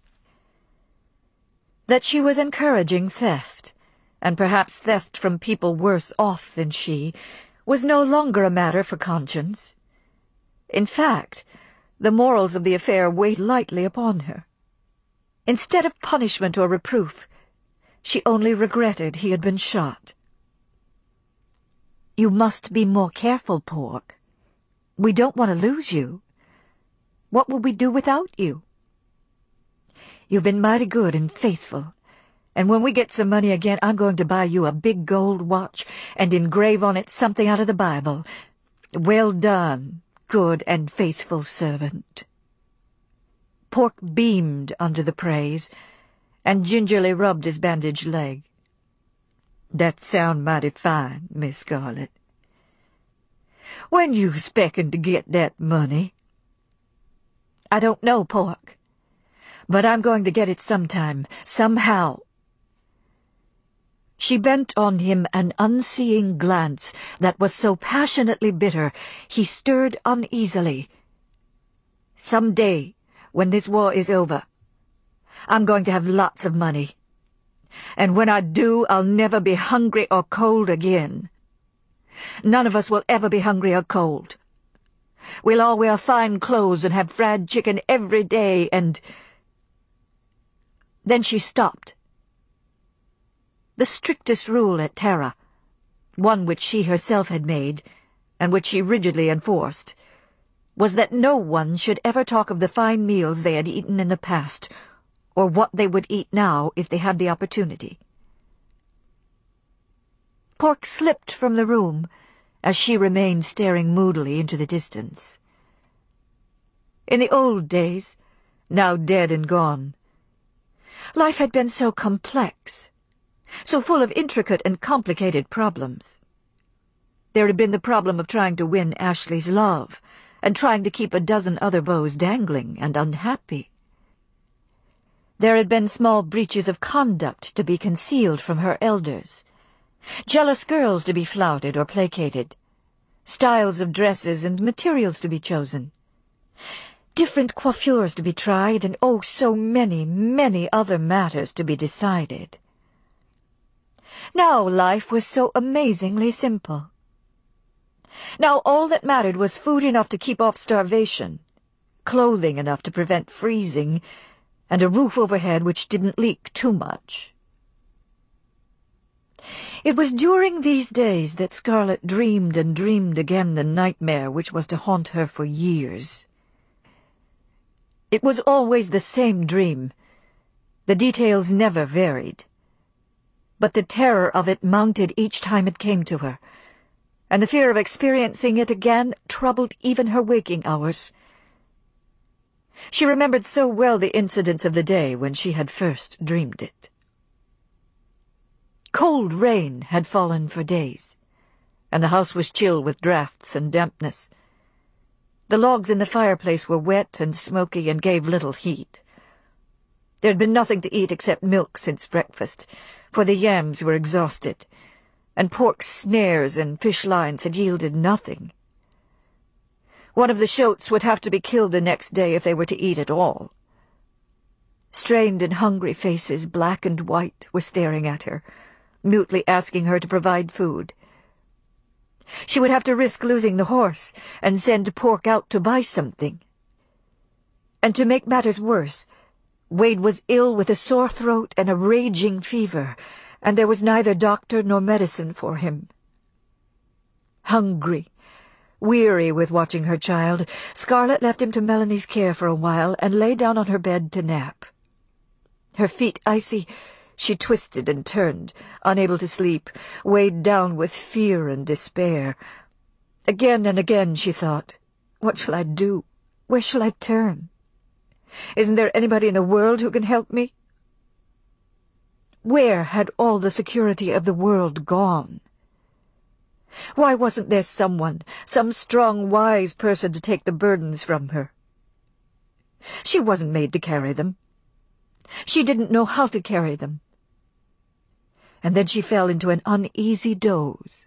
That she was encouraging theft, and perhaps theft from people worse off than she, was no longer a matter for conscience. In fact, the morals of the affair weighed lightly upon her. Instead of punishment or reproof, she only regretted he had been shot. "You must be more careful, Pork. We don't want to lose you. What would we do without you? You've been mighty good and faithful, and when we get some money again, I'm going to buy you a big gold watch and engrave on it something out of the Bible. 'Well done, good and faithful servant.'" Pork beamed under the praise, and gingerly rubbed his bandaged leg. "That sound mighty fine, Miss Scarlett. When you speckin' to get that money?" "I don't know, Pork, but I'm going to get it sometime, somehow." She bent on him an unseeing glance that was so passionately bitter he stirred uneasily. "Some day, when this war is over, I'm going to have lots of money. And when I do, I'll never be hungry or cold again. None of us will ever be hungry or cold. We'll all wear fine clothes and have fried chicken every day, and—" Then she stopped. The strictest rule at Tara, one which she herself had made, and which she rigidly enforced, was that no one should ever talk of the fine meals they had eaten in the past, or what they would eat now if they had the opportunity. Pork slipped from the room, as she remained staring moodily into the distance. In the old days, now dead and gone, life had been so complex, so full of intricate and complicated problems. There had been the problem of trying to win Ashley's love, and trying to keep a dozen other bows dangling and unhappy. There had been small breaches of conduct to be concealed from her elders, Jealous girls to be flouted or placated. Styles of dresses and materials to be chosen. Different coiffures to be tried, and oh, so many, many other matters to be decided. Now life was so amazingly simple. Now all that mattered was food enough to keep off starvation, clothing enough to prevent freezing, and a roof overhead which didn't leak too much. It was during these days that Scarlet dreamed and dreamed again the nightmare which was to haunt her for years. It was always the same dream. The details never varied. But the terror of it mounted each time it came to her, and the fear of experiencing it again troubled even her waking hours. She remembered so well the incidents of the day when she had first dreamed it. Cold rain had fallen for days, and the house was chill with draughts and dampness. The logs in the fireplace were wet and smoky and gave little heat. There had been nothing to eat except milk since breakfast, for the yams were exhausted, and pork snares and fish lines had yielded nothing. One of the shoats would have to be killed the next day if they were to eat at all. Strained and hungry faces, black and white, were staring at her, mutely asking her to provide food. She would have to risk losing the horse and send Pork out to buy something. And to make matters worse, Wade was ill with a sore throat and a raging fever, and there was neither doctor nor medicine for him. Hungry, weary with watching her child, Scarlet left him to Melanie's care for a while and lay down on her bed to nap. Her feet icy, she twisted and turned, unable to sleep, weighed down with fear and despair. Again and again she thought, "What shall I do? Where shall I turn? Isn't there anybody in the world who can help me?" Where had all the security of the world gone? Why wasn't there someone, some strong, wise person to take the burdens from her? She wasn't made to carry them. She didn't know how to carry them. And then she fell into an uneasy doze.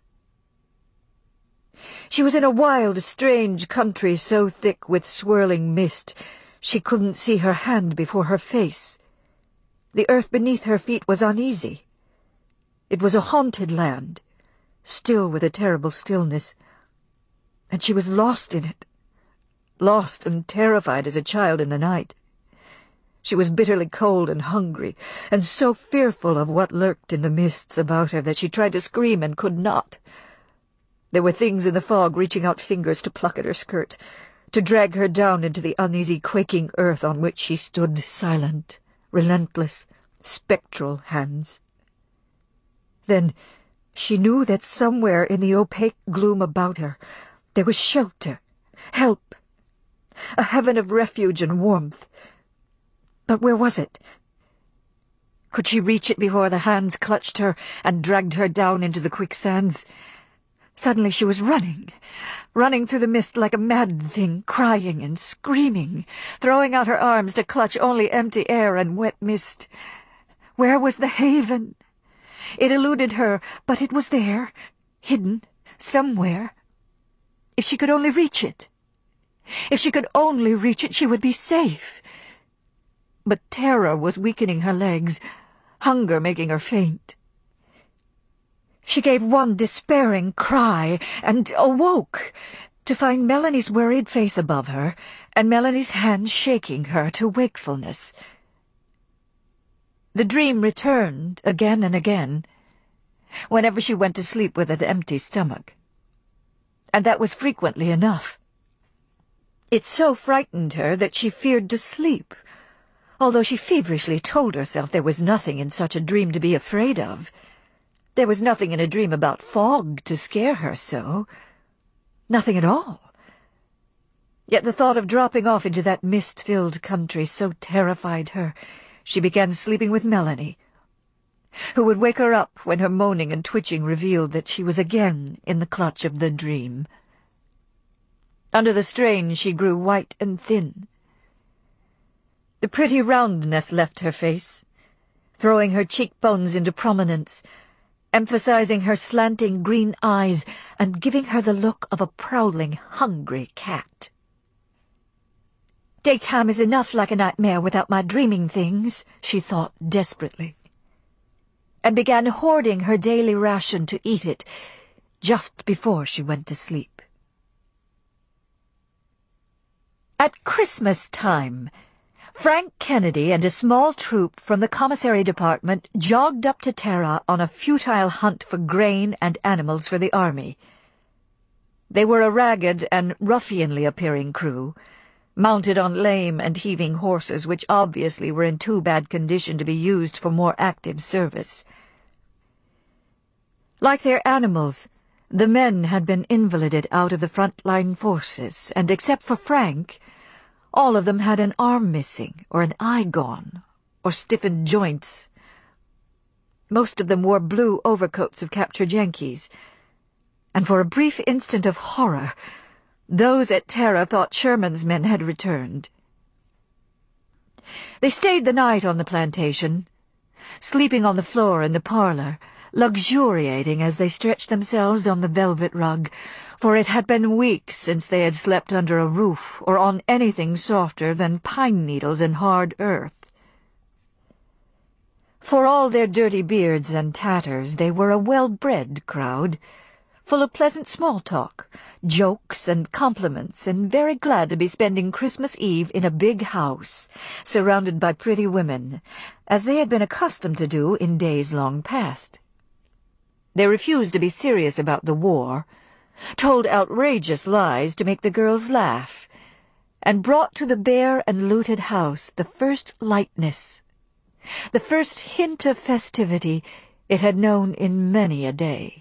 She was in a wild, strange country so thick with swirling mist she couldn't see her hand before her face. The earth beneath her feet was uneasy. It was a haunted land, still with a terrible stillness, and she was lost in it, lost and terrified as a child in the night. She was bitterly cold and hungry, and so fearful of what lurked in the mists about her that she tried to scream and could not. There were things in the fog reaching out fingers to pluck at her skirt, to drag her down into the uneasy, quaking earth on which she stood silent, relentless, spectral hands. Then she knew that somewhere in the opaque gloom about her there was shelter, help, a heaven of refuge and warmth. But where was it? Could she reach it before the hands clutched her and dragged her down into the quicksands? Suddenly she was running through the mist like a mad thing, crying and screaming, throwing out her arms to clutch only empty air and wet mist. Where was the haven? It eluded her, but it was there, hidden, somewhere. If she could only reach it. If she could only reach it, she would be safe. But terror was weakening her legs, hunger making her faint. She gave one despairing cry and awoke to find Melanie's worried face above her and Melanie's hand shaking her to wakefulness. The dream returned again and again, whenever she went to sleep with an empty stomach. And that was frequently enough. It so frightened her that she feared to sleep, although she feverishly told herself there was nothing in such a dream to be afraid of. There was nothing in a dream about fog to scare her so. Nothing at all. Yet the thought of dropping off into that mist-filled country so terrified her, she began sleeping with Melanie, who would wake her up when her moaning and twitching revealed that she was again in the clutch of the dream. Under the strain she grew white and thin. The pretty roundness left her face, throwing her cheekbones into prominence, emphasizing her slanting green eyes and giving her the look of a prowling, hungry cat. "Daytime is enough like a nightmare without my dreaming things," she thought desperately, and began hoarding her daily ration to eat it just before she went to sleep. At Christmas time, Frank Kennedy and a small troop from the commissary department jogged up to Tara on a futile hunt for grain and animals for the army. They were a ragged and ruffianly-appearing crew, mounted on lame and heaving horses which obviously were in too bad condition to be used for more active service. Like their animals, the men had been invalided out of the front-line forces, and except for Frank, all of them had an arm missing, or an eye gone, or stiffened joints. Most of them wore blue overcoats of captured Yankees, and for a brief instant of horror, those at Tara thought Sherman's men had returned. They stayed the night on the plantation, sleeping on the floor in the parlor, luxuriating as they stretched themselves on the velvet rug, for it had been weeks since they had slept under a roof or on anything softer than pine needles and hard earth. For all their dirty beards and tatters, they were a well-bred crowd, full of pleasant small talk, jokes and compliments, and very glad to be spending Christmas Eve in a big house, surrounded by pretty women, as they had been accustomed to do in days long past. They refused to be serious about the war, told outrageous lies to make the girls laugh, and brought to the bare and looted house the first lightness, the first hint of festivity it had known in many a day.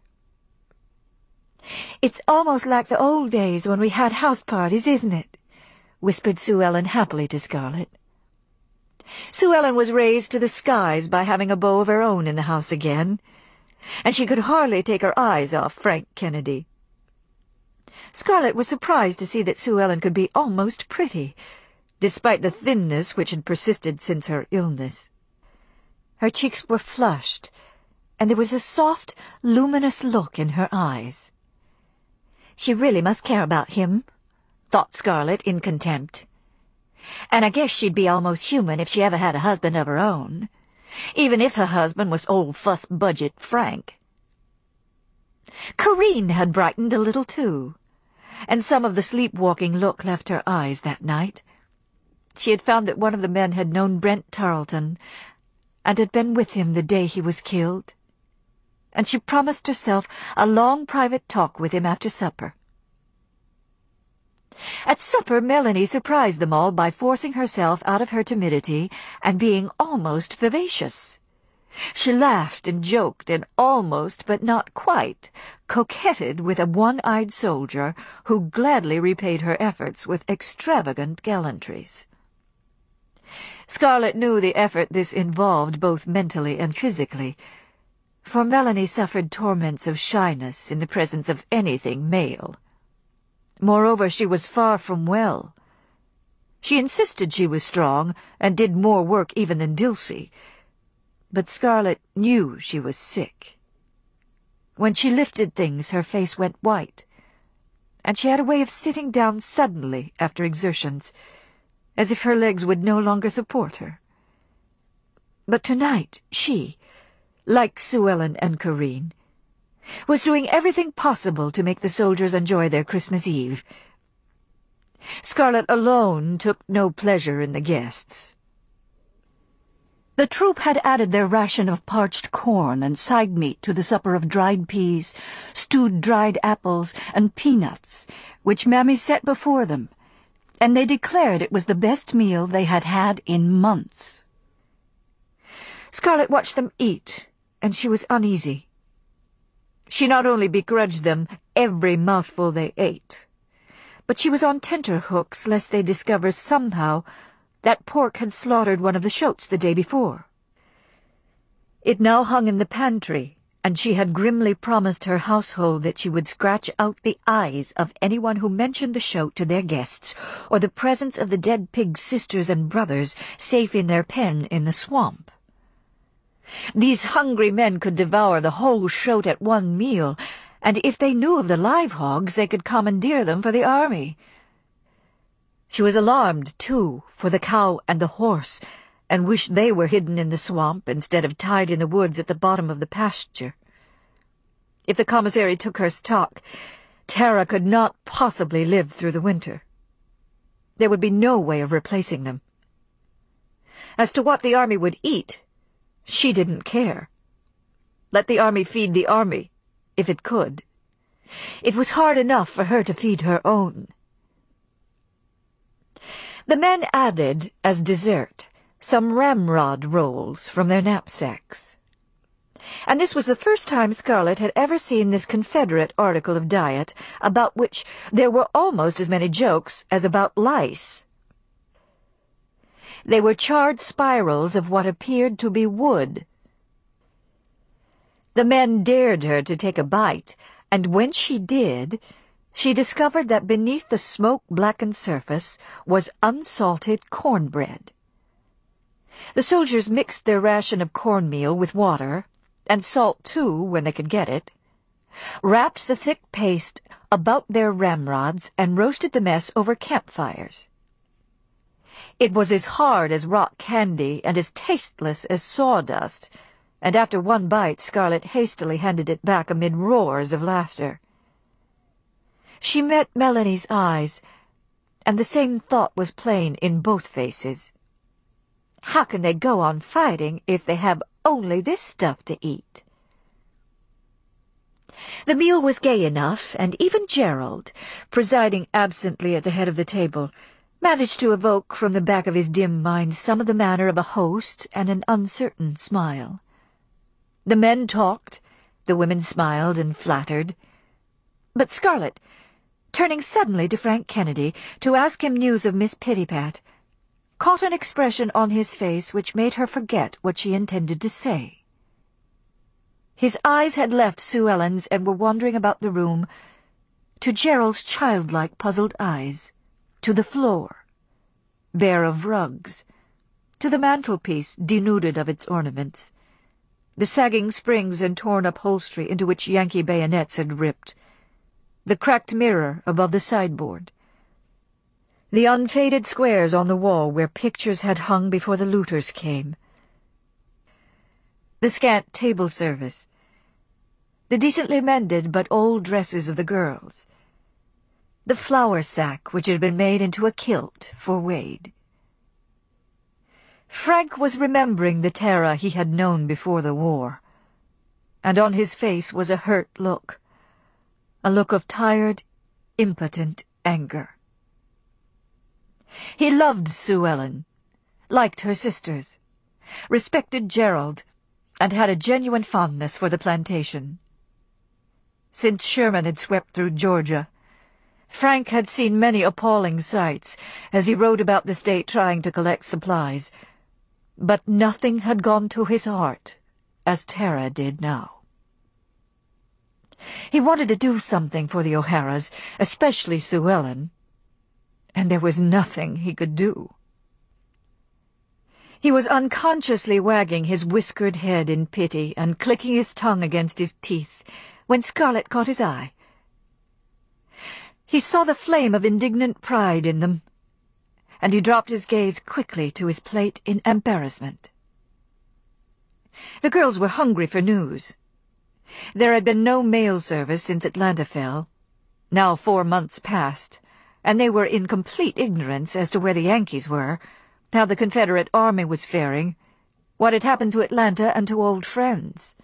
"It's almost like the old days when we had house parties, isn't it?" whispered Sue Ellen happily to Scarlett. Sue Ellen was raised to the skies by having a beau of her own in the house again, and she could hardly take her eyes off Frank Kennedy. Scarlett was surprised to see that Sue Ellen could be almost pretty, despite the thinness which had persisted since her illness. Her cheeks were flushed, and there was a soft, luminous look in her eyes. "She really must care about him," thought Scarlett in contempt. "And I guess she'd be almost human if she ever had a husband of her own, even if her husband was old fuss-budget Frank." Corinne had brightened a little too, and some of the sleepwalking look left her eyes that night. She had found that one of the men had known Brent Tarleton, and had been with him the day he was killed, and she promised herself a long private talk with him after supper. At supper, Melanie surprised them all by forcing herself out of her timidity and being almost vivacious. She laughed and joked and almost, but not quite, coquetted with a one-eyed soldier who gladly repaid her efforts with extravagant gallantries. Scarlett knew the effort this involved both mentally and physically, for Melanie suffered torments of shyness in the presence of anything male. Moreover, she was far from well. She insisted she was strong, and did more work even than Dilsey, but Scarlett knew she was sick. When she lifted things, her face went white, and she had a way of sitting down suddenly after exertions, as if her legs would no longer support her. But tonight she, like Sue Ellen and Corinne, was doing everything possible to make the soldiers enjoy their Christmas Eve. Scarlett alone took no pleasure in the guests. The troop had added their ration of parched corn and side meat to the supper of dried peas, stewed dried apples, and peanuts, which Mammy set before them, and they declared it was the best meal they had had in months. Scarlett watched them eat, and she was uneasy. She not only begrudged them every mouthful they ate, but she was on tenterhooks lest they discover somehow that pork had slaughtered one of the shoats the day before. It now hung in the pantry, and she had grimly promised her household that she would scratch out the eyes of anyone who mentioned the shoat to their guests, or the presence of the dead pig's sisters and brothers safe in their pen in the swamp. These hungry men could devour the whole shoat at one meal, and if they knew of the live hogs, they could commandeer them for the army. She was alarmed, too, for the cow and the horse, and wished they were hidden in the swamp instead of tied in the woods at the bottom of the pasture. If the commissary took her stock, Tara could not possibly live through the winter. There would be no way of replacing them. As to what the army would eat, she didn't care. Let the army feed the army, if it could. It was hard enough for her to feed her own. The men added, as dessert, some ramrod rolls from their knapsacks. And this was the first time Scarlet had ever seen this Confederate article of diet, about which there were almost as many jokes as about lice. They were charred spirals of what appeared to be wood. The men dared her to take a bite, and when she did, she discovered that beneath the smoke-blackened surface was unsalted cornbread. The soldiers mixed their ration of cornmeal with water, and salt too when they could get it, wrapped the thick paste about their ramrods, and roasted the mess over campfires. It was as hard as rock candy and as tasteless as sawdust, and after one bite Scarlet hastily handed it back amid roars of laughter. She met Melanie's eyes, and the same thought was plain in both faces. How can they go on fighting if they have only this stuff to eat? The meal was gay enough, and even Gerald, presiding absently at the head of the table, managed to evoke from the back of his dim mind some of the manner of a host and an uncertain smile. The men talked, the women smiled and flattered. But Scarlet, turning suddenly to Frank Kennedy to ask him news of Miss Pittypat, caught an expression on his face which made her forget what she intended to say. His eyes had left Sue Ellen's and were wandering about the room, to Gerald's childlike puzzled eyes, to the floor, bare of rugs, to the mantelpiece denuded of its ornaments, the sagging springs and torn upholstery into which Yankee bayonets had ripped, the cracked mirror above the sideboard, the unfaded squares on the wall where pictures had hung before the looters came, the scant table service, the decently mended but old dresses of the girls, the flour sack which had been made into a kilt for Wade. Frank was remembering the Tara he had known before the war, and on his face was a hurt look, a look of tired, impotent anger. He loved Sue Ellen, liked her sisters, respected Gerald, and had a genuine fondness for the plantation. Since Sherman had swept through Georgia, Frank had seen many appalling sights as he rode about the state trying to collect supplies, but nothing had gone to his heart as Tara did now. He wanted to do something for the O'Haras, especially Sue Ellen, and there was nothing he could do. He was unconsciously wagging his whiskered head in pity and clicking his tongue against his teeth when Scarlet caught his eye. He saw the flame of indignant pride in them, and he dropped his gaze quickly to his plate in embarrassment. The girls were hungry for news. There had been no mail service since Atlanta fell, now 4 months past, and they were in complete ignorance as to where the Yankees were, how the Confederate army was faring, what had happened to Atlanta and to old friends.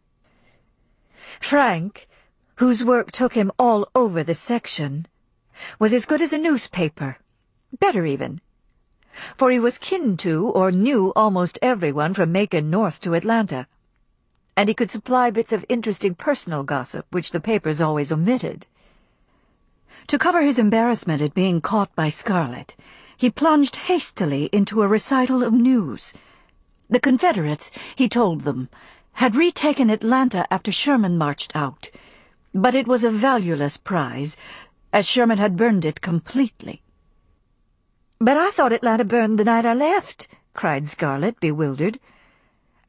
Frank, whose work took him all over the section, was as good as a newspaper, better even, for he was kin to or knew almost everyone from Macon north to Atlanta, and he could supply bits of interesting personal gossip which the papers always omitted. To cover his embarrassment at being caught by Scarlet, he plunged hastily into a recital of news. The Confederates, he told them, had retaken Atlanta after Sherman marched out, but it was a valueless prize, as Sherman had burned it completely. "But I thought Atlanta burned the night I left," cried Scarlet, bewildered.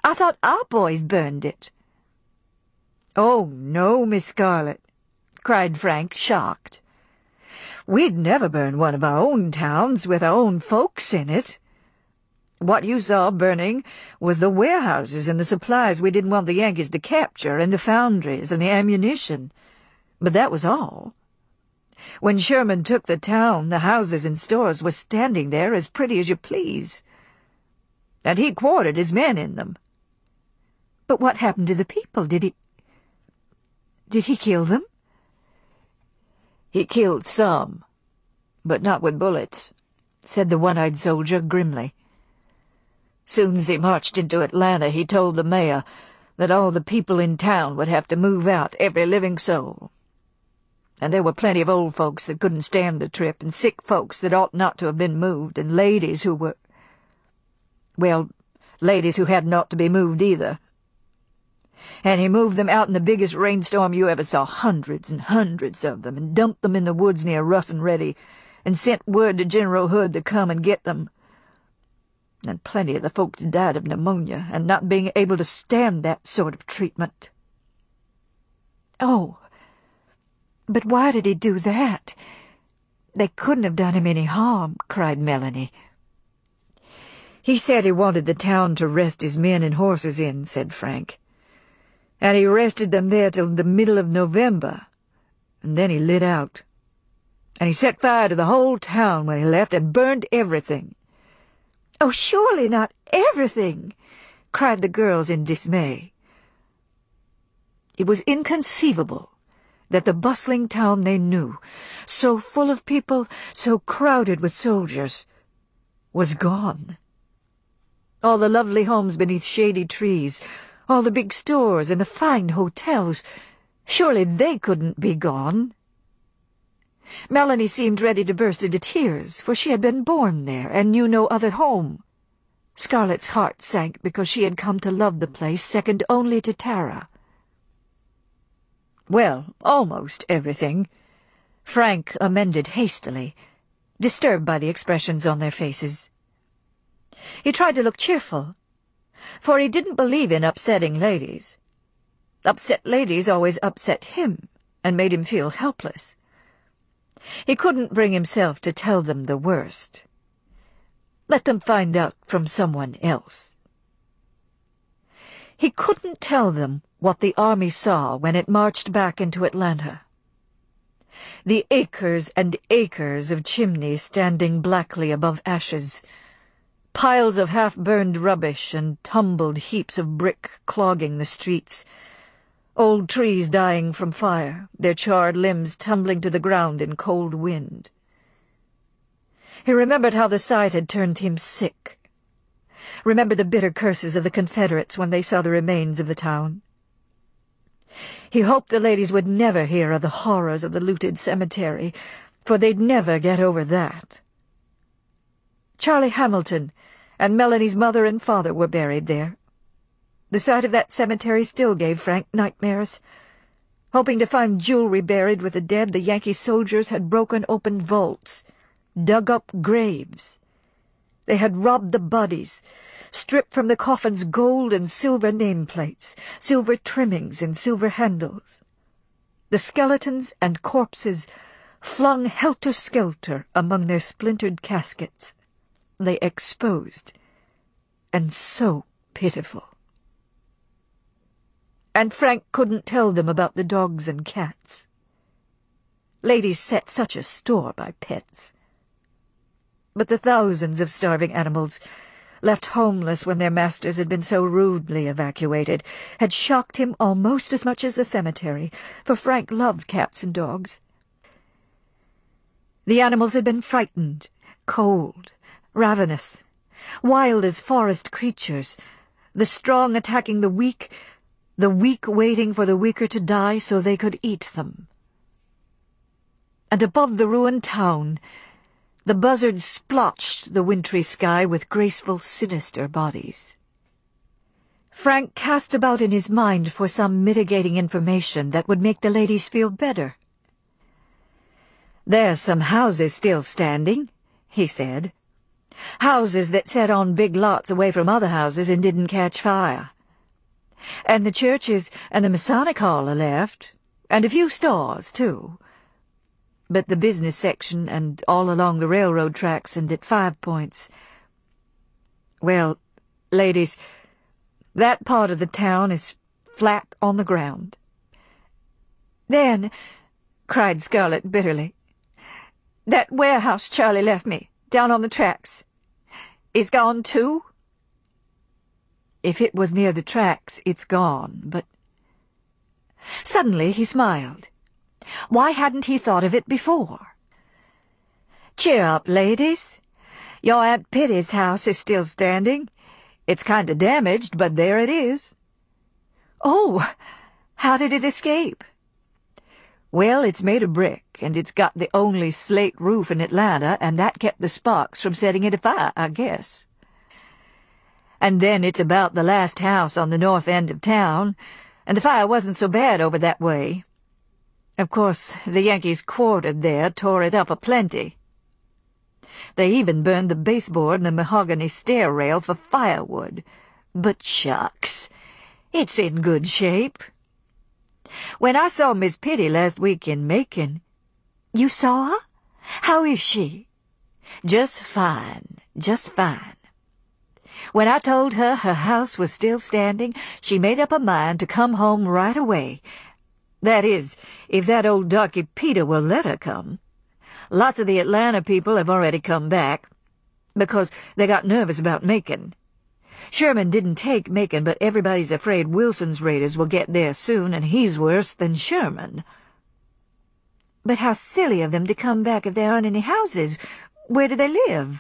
I thought our boys burned it." "Oh, no, Miss Scarlet," cried Frank, shocked. "We'd never burn one of our own towns with our own folks in it. What you saw burning was the warehouses and the supplies we didn't want the Yankees to capture, and the foundries and the ammunition. But that was all. When Sherman took the town, the houses and stores were standing there as pretty as you please. And he quartered his men in them." "But what happened to the people? Did he kill them?" "He killed some, but not with bullets," said the one-eyed soldier grimly. "Soon as he marched into Atlanta, he told the mayor that all the people in town would have to move out, every living soul. And there were plenty of old folks that couldn't stand the trip, and sick folks that ought not to have been moved, and ladies who were— well, ladies who hadn't ought to be moved either. And he moved them out in the biggest rainstorm you ever saw, hundreds and hundreds of them, and dumped them in the woods near Rough and Ready, and sent word to General Hood to come and get them. And plenty of the folks died of pneumonia, and not being able to stand that sort of treatment." "Oh, but why did he do that? They couldn't have done him any harm," cried Melanie. "He said he wanted the town to rest his men and horses in," said Frank. "And he rested them there till the middle of November, and then he lit out. And he set fire to the whole town when he left and burned everything." "Oh, surely not everything!" cried the girls in dismay. It was inconceivable that the bustling town they knew, so full of people, so crowded with soldiers, was gone. All the lovely homes beneath shady trees, all the big stores and the fine hotels, surely they couldn't be gone. Melanie seemed ready to burst into tears, for she had been born there and knew no other home. Scarlet's heart sank because she had come to love the place second only to Tara. "Well, almost everything," Frank amended hastily, disturbed by the expressions on their faces. He tried to look cheerful, for he didn't believe in upsetting ladies. Upset ladies always upset him and made him feel helpless. He couldn't bring himself to tell them the worst. Let them find out from someone else. He couldn't tell them what the army saw when it marched back into Atlanta. The acres and acres of chimneys standing blackly above ashes, piles of half-burned rubbish and tumbled heaps of brick clogging the streets, old trees dying from fire, their charred limbs tumbling to the ground in cold wind. He remembered how the sight had turned him sick. Remembered the bitter curses of the Confederates when they saw the remains of the town. He hoped the ladies would never hear of the horrors of the looted cemetery, for they'd never get over that. Charlie Hamilton and Melanie's mother and father were buried there. The sight of that cemetery still gave Frank nightmares. Hoping to find jewelry buried with the dead, the Yankee soldiers had broken open vaults, dug up graves. They had robbed the bodies, stripped from the coffins gold and silver nameplates, silver trimmings and silver handles. The skeletons and corpses flung helter-skelter among their splintered caskets, lay exposed and so pitiful. And Frank couldn't tell them about the dogs and cats. Ladies set such a store by pets. But the thousands of starving animals, left homeless when their masters had been so rudely evacuated, had shocked him almost as much as the cemetery, for Frank loved cats and dogs. The animals had been frightened, cold, ravenous, wild as forest creatures, the strong attacking the weak waiting for the weaker to die so they could eat them. And above the ruined town, the buzzards splotched the wintry sky with graceful, sinister bodies. Frank cast about in his mind for some mitigating information that would make the ladies feel better. "There's some houses still standing," he said. "Houses that sat on big lots away from other houses and didn't catch fire. And the churches and the Masonic Hall are left, and a few stores, too. But the business section and all along the railroad tracks and at 5 Points. Well, ladies, that part of the town is flat on the ground. Then, cried Scarlett bitterly, that warehouse Charlie left me, down on the tracks, is gone too? If it was near the tracks, it's gone, but... Suddenly he smiled. Why hadn't he thought of it before? Cheer up, ladies. Your Aunt Pitty's house is still standing. It's kind of damaged, but there it is. Oh, how did it escape? Well, it's made of brick, and it's got the only slate roof in Atlanta, and that kept the sparks from setting it afire, I guess. And then it's about the last house on the north end of town, and the fire wasn't so bad over that way. Of course, the Yankees quartered there tore it up a-plenty. They even burned the baseboard and the mahogany stair rail for firewood. But shucks, it's in good shape. When I saw Miss Pitty last week in Macon... You saw her? How is she? Just fine, just fine. When I told her her house was still standing, she made up her mind to come home right away. That is, if that old darky Peter will let her come. Lots of the Atlanta people have already come back, because they got nervous about Macon. Sherman didn't take Macon, but everybody's afraid Wilson's raiders will get there soon, and he's worse than Sherman. But how silly of them to come back if there aren't any houses. Where do they live?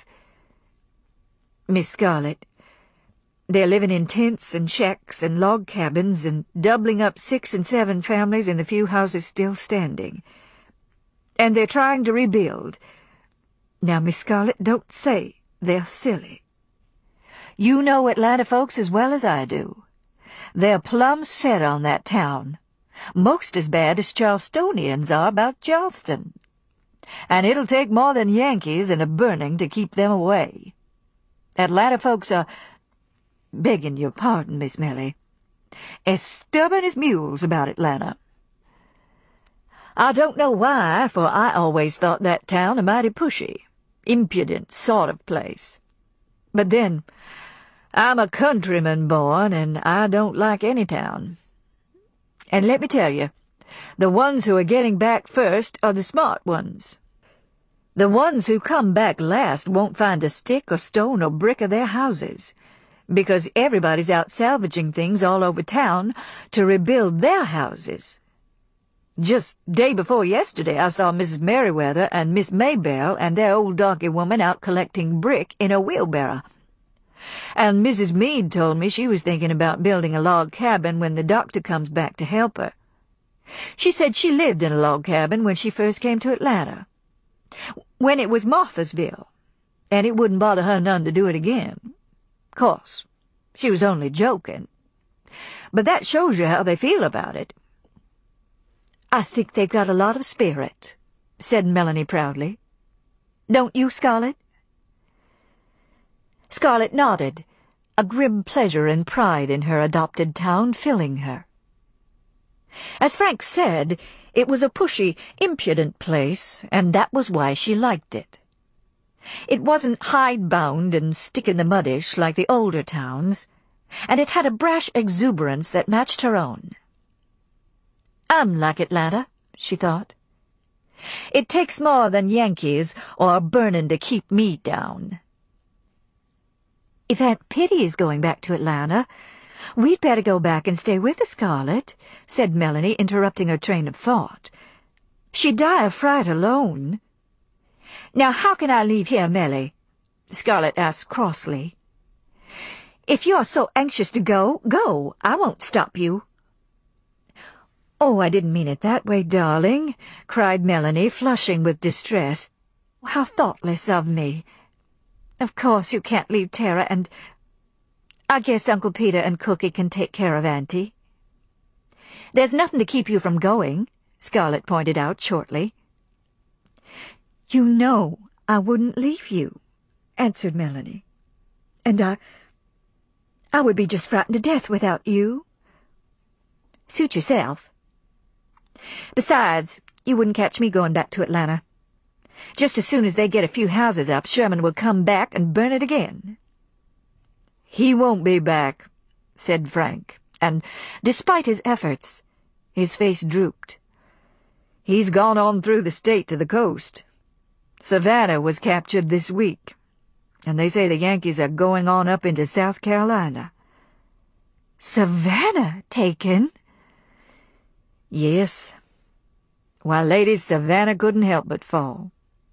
Miss Scarlett, they're living in tents and shacks and log cabins and doubling up 6 and 7 families in the few houses still standing. And they're trying to rebuild. Now, Miss Scarlett, don't say they're silly. You know Atlanta folks as well as I do. They're plumb set on that town, most as bad as Charlestonians are about Charleston. And it'll take more than Yankees and a burning to keep them away. Atlanta folks are, begging your pardon, Miss Millie, as stubborn as mules about Atlanta. I don't know why, for I always thought that town a mighty pushy, impudent sort of place. But then, I'm a countryman born, and I don't like any town. And let me tell you, the ones who are getting back first are the smart ones. The ones who come back last won't find a stick or stone or brick of their houses, because everybody's out salvaging things all over town to rebuild their houses. Just day before yesterday I saw Mrs. Merriweather and Miss Maybelle and their old darky woman out collecting brick in a wheelbarrow. And Mrs. Meade told me she was thinking about building a log cabin when the doctor comes back to help her. She said she lived in a log cabin when she first came to Atlanta, when it was Marthasville, and it wouldn't bother her none to do it again. 'Course, she was only joking. But that shows you how they feel about it. I think they've got a lot of spirit, said Melanie proudly. Don't you, Scarlett? Scarlett nodded, a grim pleasure and pride in her adopted town filling her. As Frank said, it was a pushy, impudent place, and that was why she liked it. It wasn't hidebound and stick-in-the-mudish like the older towns, and it had a brash exuberance that matched her own. I'm like Atlanta, she thought. It takes more than Yankees or burning to keep me down. If Aunt Pitty is going back to Atlanta, we'd better go back and stay with her, Scarlett, said Melanie, interrupting her train of thought. She'd die of fright alone. Now how can I leave here, Mellie? Scarlett asked crossly. If you're so anxious to go, go. I won't stop you. Oh, I didn't mean it that way, darling, cried Melanie, flushing with distress. How thoughtless of me. Of course you can't leave Tara, and I guess Uncle Peter and Cookie can take care of Auntie. There's nothing to keep you from going, Scarlett pointed out shortly. You know I wouldn't leave you, answered Melanie. And I would be just frightened to death without you. Suit yourself. Besides, you wouldn't catch me going back to Atlanta. Just as soon as they get a few houses up, Sherman will come back and burn it again." "He won't be back," said Frank, and, despite his efforts, his face drooped. "He's gone on through the state to the coast. Savannah was captured this week, and they say the Yankees are going on up into South Carolina." "Savannah taken?" "Yes. Why, lady, Savannah couldn't help but fall.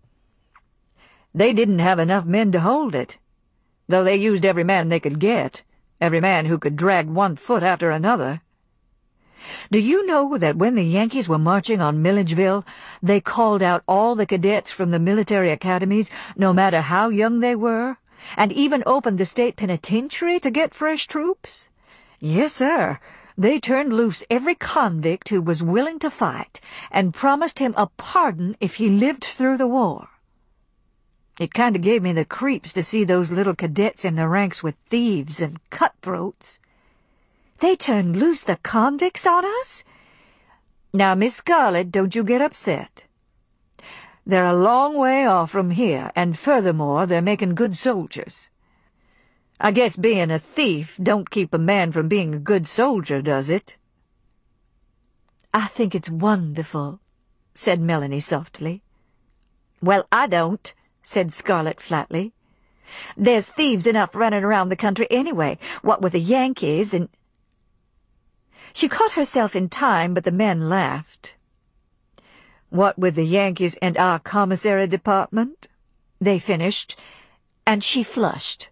They didn't have enough men to hold it, though they used every man they could get, every man who could drag one foot after another. Do you know that when the Yankees were marching on Milledgeville, they called out all the cadets from the military academies, no matter how young they were, and even opened the state penitentiary to get fresh troops? Yes, sir. They turned loose every convict who was willing to fight, and promised him a pardon if he lived through the war. It kind of gave me the creeps to see those little cadets in the ranks with thieves and cutthroats." "They turned loose the convicts on us?" "Now, Miss Scarlett, don't you get upset. They're a long way off from here, and furthermore, they're making good soldiers. I guess being a thief don't keep a man from being a good soldier, does it?" "I think it's wonderful," said Melanie softly. "Well, I don't," said Scarlett flatly. "There's thieves enough running around the country anyway, what with the Yankees and—" She caught herself in time, but the men laughed. "What with the Yankees and our commissary department?" they finished, and she flushed.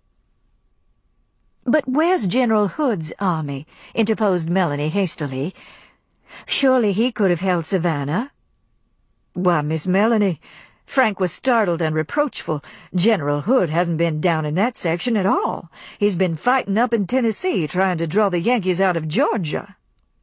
"But where's General Hood's army?" interposed Melanie hastily. "Surely he could have held Savannah." "Why, Miss Melanie," Frank was startled and reproachful, "General Hood hasn't been down in that section at all. He's been fighting up in Tennessee, trying to draw the Yankees out of Georgia."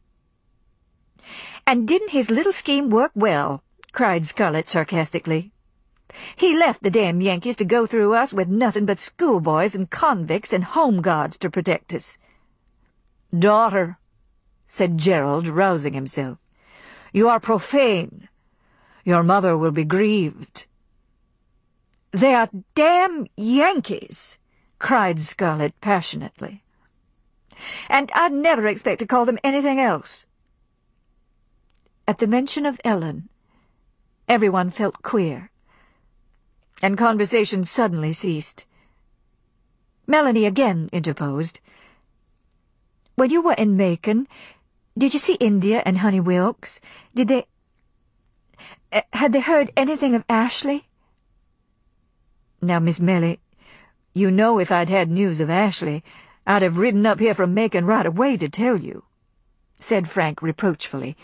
"And didn't his little scheme work well?" cried Scarlett sarcastically. "He left the damn Yankees to go through us with nothing but schoolboys and convicts and home guards to protect us." "Daughter," said Gerald, rousing himself, "you are profane. Your mother will be grieved." "They are damn Yankees!" cried Scarlett passionately. "And I'd never expect to call them anything else." At the mention of Ellen, everyone felt queer, and conversation suddenly ceased. Melanie again interposed. "When you were in Macon, did you see India and Honey Wilkes? Had they heard anything of Ashley?" "Now, Miss Mellie, you know if I'd had news of Ashley, I'd have ridden up here from Macon right away to tell you," said Frank reproachfully.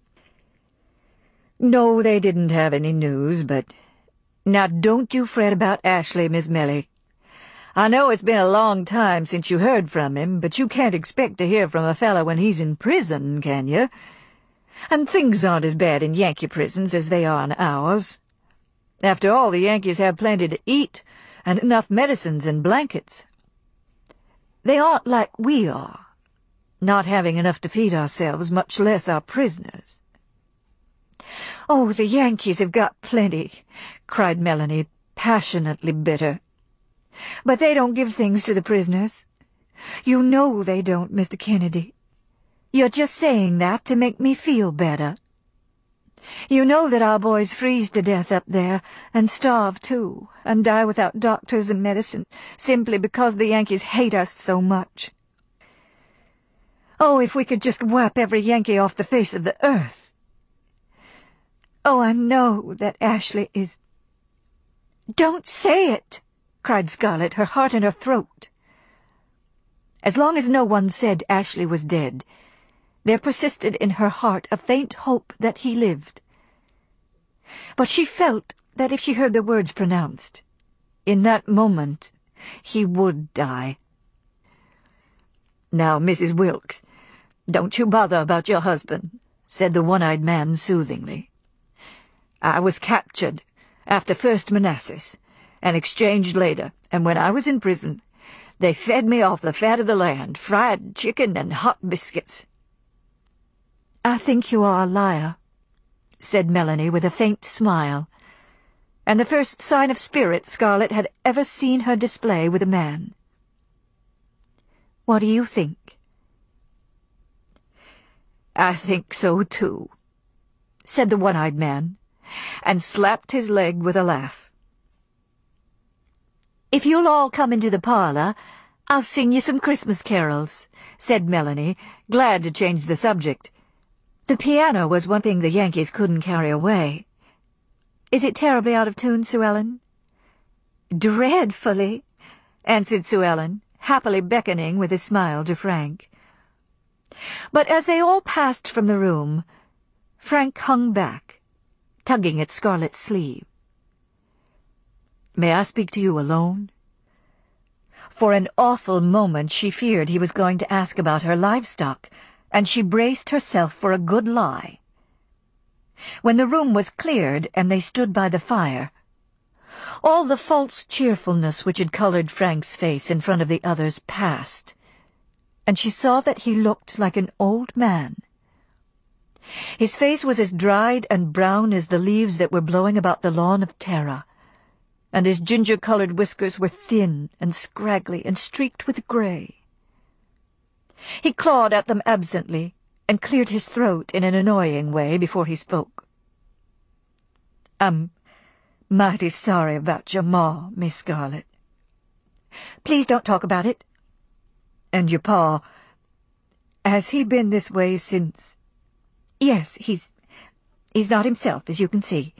"No, they didn't have any news, but— Now don't you fret about Ashley, Miss Mellie. I know it's been a long time since you heard from him, but you can't expect to hear from a fellow when he's in prison, can you? And things aren't as bad in Yankee prisons as they are in ours. After all, the Yankees have plenty to eat, and enough medicines and blankets. They aren't like we are, not having enough to feed ourselves, much less our prisoners." "Oh, the Yankees have got plenty," cried Melanie, passionately bitter. "But they don't give things to the prisoners. You know they don't, Mr. Kennedy. You're just saying that to make me feel better. You know that our boys freeze to death up there, and starve too, and die without doctors and medicine, simply because the Yankees hate us so much. Oh, if we could just wipe every Yankee off the face of the earth. Oh, I know that Ashley is—" "Don't say it!" cried Scarlett, her heart in her throat. As long as no one said Ashley was dead, there persisted in her heart a faint hope that he lived. But she felt that if she heard the words pronounced, in that moment he would die. "Now, Mrs. Wilkes, don't you bother about your husband," said the one-eyed man soothingly. "I was captured after First Manassas, and exchanged later, and when I was in prison, they fed me off the fat of the land, fried chicken and hot biscuits. "I think you are a liar," said Melanie with a faint smile, and the first sign of spirit Scarlett had ever seen her display with a man. "What do you think?" "I think so, too," said the one-eyed man, and slapped his leg with a laugh. "If you'll all come into the parlor, I'll sing you some Christmas carols," said Melanie, glad to change the subject. The piano was one thing the Yankees couldn't carry away. "Is it terribly out of tune, Sue Ellen?" "Dreadfully," answered Sue Ellen, happily beckoning with a smile to Frank. But as they all passed from the room, Frank hung back, tugging at Scarlett's sleeve. "May I speak to you alone?" For an awful moment she feared he was going to ask about her livestock, and she braced herself for a good lie. When the room was cleared and they stood by the fire, all the false cheerfulness which had colored Frank's face in front of the others passed, and she saw that he looked like an old man. His face was as dried and brown as the leaves that were blowing about the lawn of Tara, and his ginger-colored whiskers were thin and scraggly and streaked with gray. He clawed at them absently and cleared his throat in an annoying way before he spoke. "I'm mighty sorry about your ma, Miss Scarlett." "Please don't talk about it." "And your pa, has he been this way since—" "Yes, he's not himself, as you can see."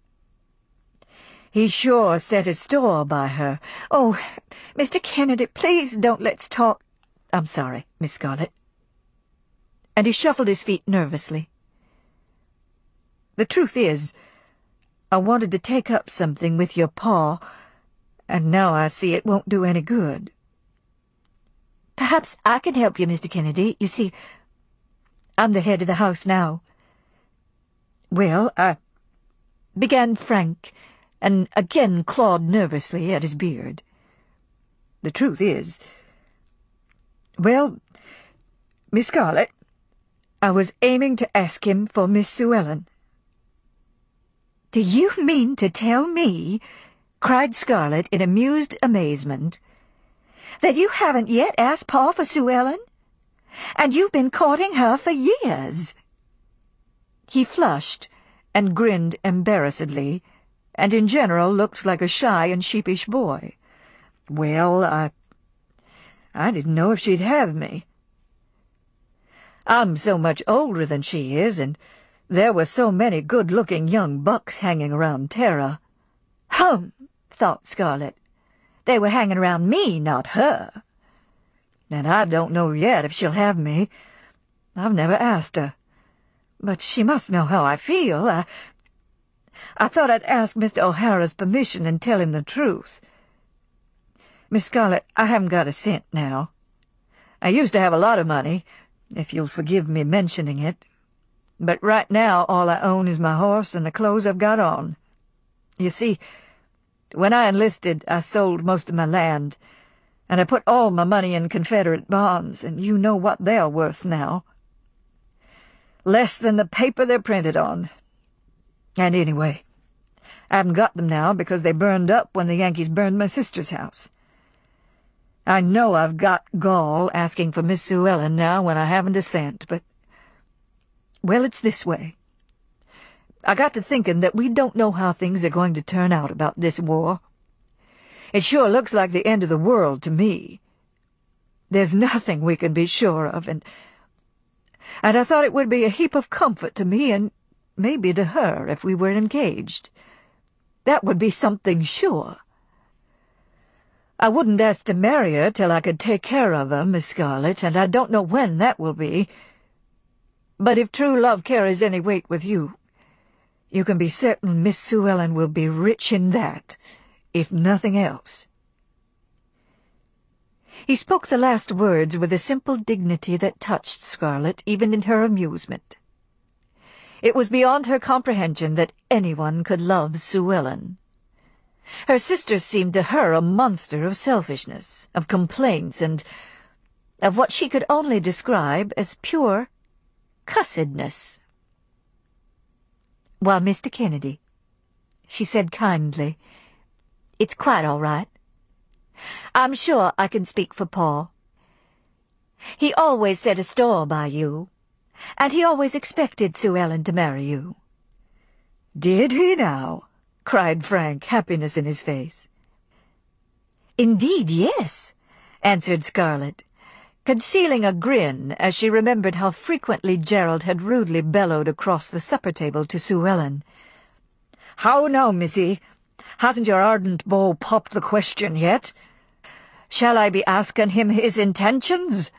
"He sure set his store by her." "Oh, Mr. Kennedy, please don't let's talk—" "I'm sorry, Miss Scarlett." And he shuffled his feet nervously. "The truth is, I wanted to take up something with your pa, and now I see it won't do any good." "Perhaps I can help you, Mr. Kennedy. You see, I'm the head of the house now." "Well, I—" began Frank, and again clawed nervously at his beard. "The truth is— well, Miss Scarlett, I was aiming to ask him for Miss Sue Ellen." "Do you mean to tell me," cried Scarlett in amused amazement, "that you haven't yet asked Pa for Sue Ellen? And you've been courting her for years?" He flushed and grinned embarrassedly, and in general looked like a shy and sheepish boy. "Well, I didn't know if she'd have me. I'm so much older than she is, and there were so many good-looking young bucks hanging around Tara." "Hum," thought Scarlett. "They were hanging around me, not her." "And I don't know yet if she'll have me. I've never asked her. But she must know how I feel. I thought I'd ask Mr. O'Hara's permission and tell him the truth. Miss Scarlett, I haven't got a cent now. I used to have a lot of money, if you'll forgive me mentioning it. But right now all I own is my horse and the clothes I've got on. You see, when I enlisted, I sold most of my land, and I put all my money in Confederate bonds, and you know what they're worth now. Less than the paper they're printed on. And anyway, I haven't got them now because they burned up when the Yankees burned my sister's house. I know I've got gall asking for Miss Sue Ellen now when I haven't a cent, but— well, it's this way. I got to thinking that we don't know how things are going to turn out about this war. It sure looks like the end of the world to me. There's nothing we can be sure of, and I thought it would be a heap of comfort to me and maybe to her if we were engaged. That would be something sure. I wouldn't ask to marry her till I could take care of her, Miss Scarlett, and I don't know when that will be. But if true love carries any weight with you, you can be certain Miss Sue Ellen will be rich in that, if nothing else." He spoke the last words with a simple dignity that touched Scarlett even in her amusement. It was beyond her comprehension that anyone could love Sue Ellen. Her sister seemed to her a monster of selfishness, of complaints, and of what she could only describe as pure cussedness. "Well, Mr. Kennedy," she said kindly, "it's quite all right. I'm sure I can speak for Pa. He always set a store by you, and he always expected Sue Ellen to marry you." "Did he now?" cried Frank, happiness in his face. "Indeed, yes," answered Scarlett, concealing a grin as she remembered how frequently Gerald had rudely bellowed across the supper table to Sue Ellen. "How now, missy? Hasn't your ardent beau popped the question yet? Shall I be asking him his intentions?"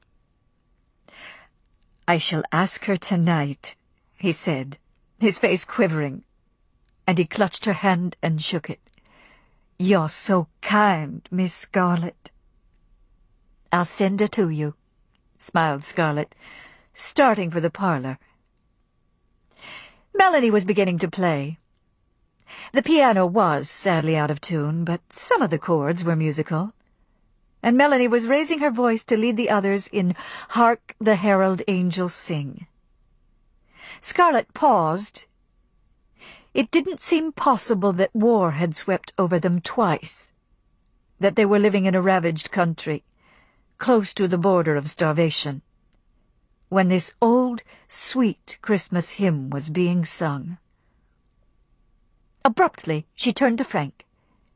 "I shall ask her tonight," he said, his face quivering, and he clutched her hand and shook it. "You're so kind, Miss Scarlett." "I'll send her to you," smiled Scarlett, starting for the parlor. Melanie was beginning to play. The piano was sadly out of tune, but some of the chords were musical, and Melanie was raising her voice to lead the others in "Hark the Herald Angels Sing." Scarlett paused. It didn't seem possible that war had swept over them twice, that they were living in a ravaged country, close to the border of starvation, when this old, sweet Christmas hymn was being sung. Abruptly, she turned to Frank.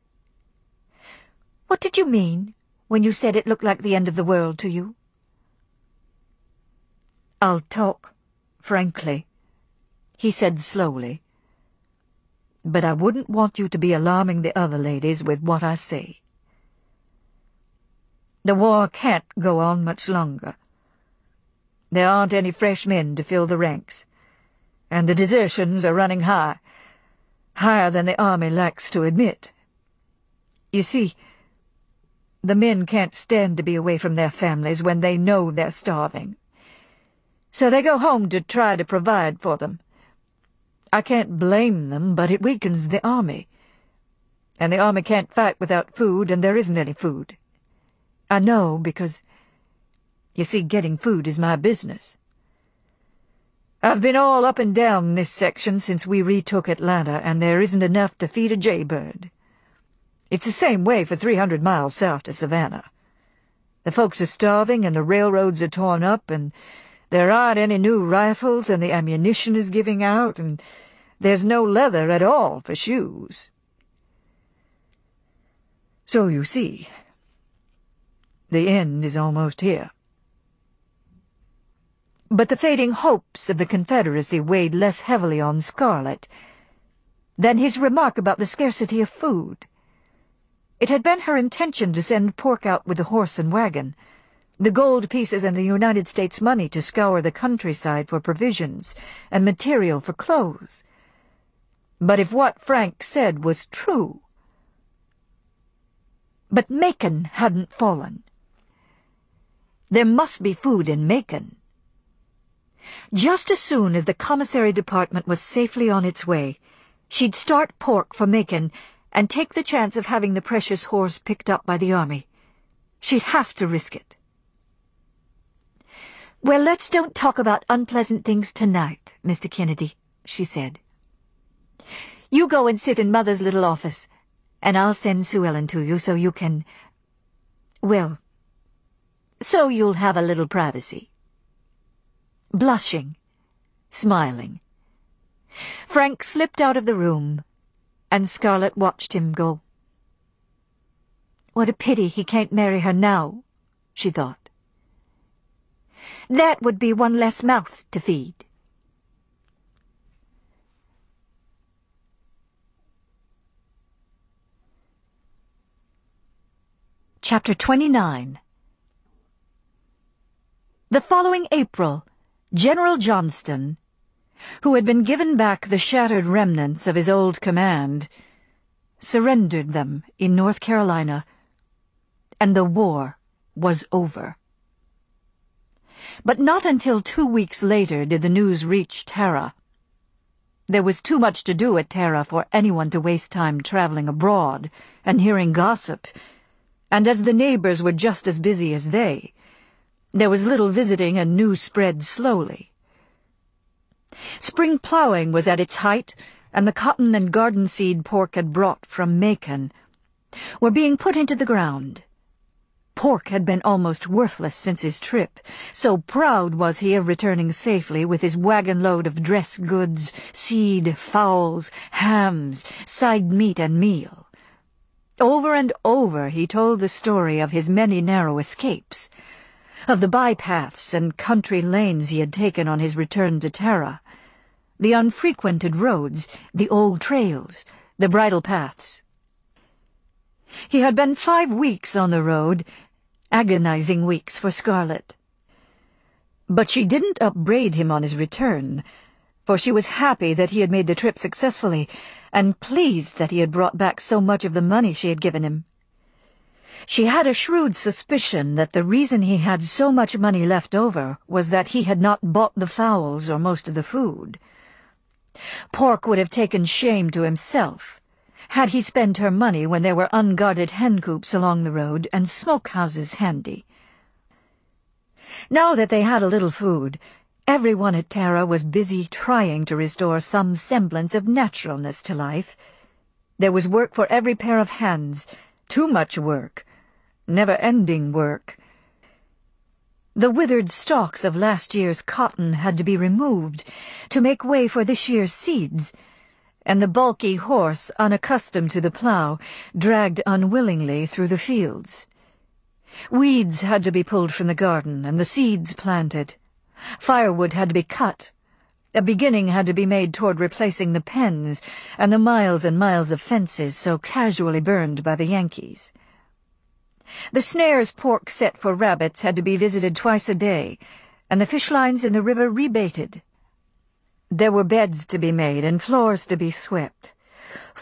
"What did you mean when you said it looked like the end of the world to you?" "I'll talk frankly," he said slowly, "but I wouldn't want you to be alarming the other ladies with what I say. The war can't go on much longer. There aren't any fresh men to fill the ranks, and the desertions are running high, higher than the army likes to admit. You see, the men can't stand to be away from their families when they know they're starving, so they go home to try to provide for them. I can't blame them, but it weakens the army, and the army can't fight without food, and there isn't any food. I know, because, you see, getting food is my business. I've been all up and down this section since we retook Atlanta, and there isn't enough to feed a jaybird. It's the same way for 300 miles south to Savannah. The folks are starving, and the railroads are torn up, and there aren't any new rifles, and the ammunition is giving out, and there's no leather at all for shoes. So you see, the end is almost here." But the fading hopes of the Confederacy weighed less heavily on Scarlett than his remark about the scarcity of food. It had been her intention to send pork out with the horse and wagon, the gold pieces and the United States money to scour the countryside for provisions and material for clothes. But if what Frank said was true... But Macon hadn't fallen. There must be food in Macon. Just as soon as the commissary department was safely on its way, she'd start pork for Macon and take the chance of having the precious horse picked up by the army. She'd have to risk it. "Well, let's don't talk about unpleasant things tonight, Mr. Kennedy," she said. "You go and sit in Mother's little office, and I'll send Sue Ellen to you so you can... well, so you'll have a little privacy." Blushing, smiling, Frank slipped out of the room, and Scarlett watched him go. "What a pity he can't marry her now," she thought. "That would be one less mouth to feed." Chapter 29. The following April, General Johnston, who had been given back the shattered remnants of his old command, surrendered them in North Carolina, and the war was over. But not until 2 weeks later did the news reach Tara. There was too much to do at Tara for anyone to waste time traveling abroad and hearing gossip, and as the neighbors were just as busy as they, there was little visiting and news spread slowly. Spring ploughing was at its height, and the cotton and garden seed Pork had brought from Macon were being put into the ground. Pork had been almost worthless since his trip, so proud was he of returning safely with his wagon-load of dress goods, seed, fowls, hams, side meat, and meal. Over and over he told the story of his many narrow escapes, of the bypaths and country lanes he had taken on his return to Tara, the unfrequented roads, the old trails, the bridle paths. He had been 5 weeks on the road, agonizing weeks for Scarlet. But she didn't upbraid him on his return, for she was happy that he had made the trip successfully, and pleased that he had brought back so much of the money she had given him. She had a shrewd suspicion that the reason he had so much money left over was that he had not bought the fowls or most of the food. Pork would have taken shame to himself had he spent her money when there were unguarded hen-coops along the road and smoke-houses handy. Now that they had a little food, everyone at Tara was busy trying to restore some semblance of naturalness to life. There was work for every pair of hands, too much work, never-ending work. The withered stalks of last year's cotton had to be removed to make way for this year's seeds, and the bulky horse, unaccustomed to the plough, dragged unwillingly through the fields. Weeds had to be pulled from the garden and the seeds planted. Firewood had to be cut. A beginning had to be made toward replacing the pens and the miles and miles of fences so casually burned by the Yankees. The snares Pork set for rabbits had to be visited twice a day, and the fish lines in the river rebaited. There were beds to be made and floors to be swept.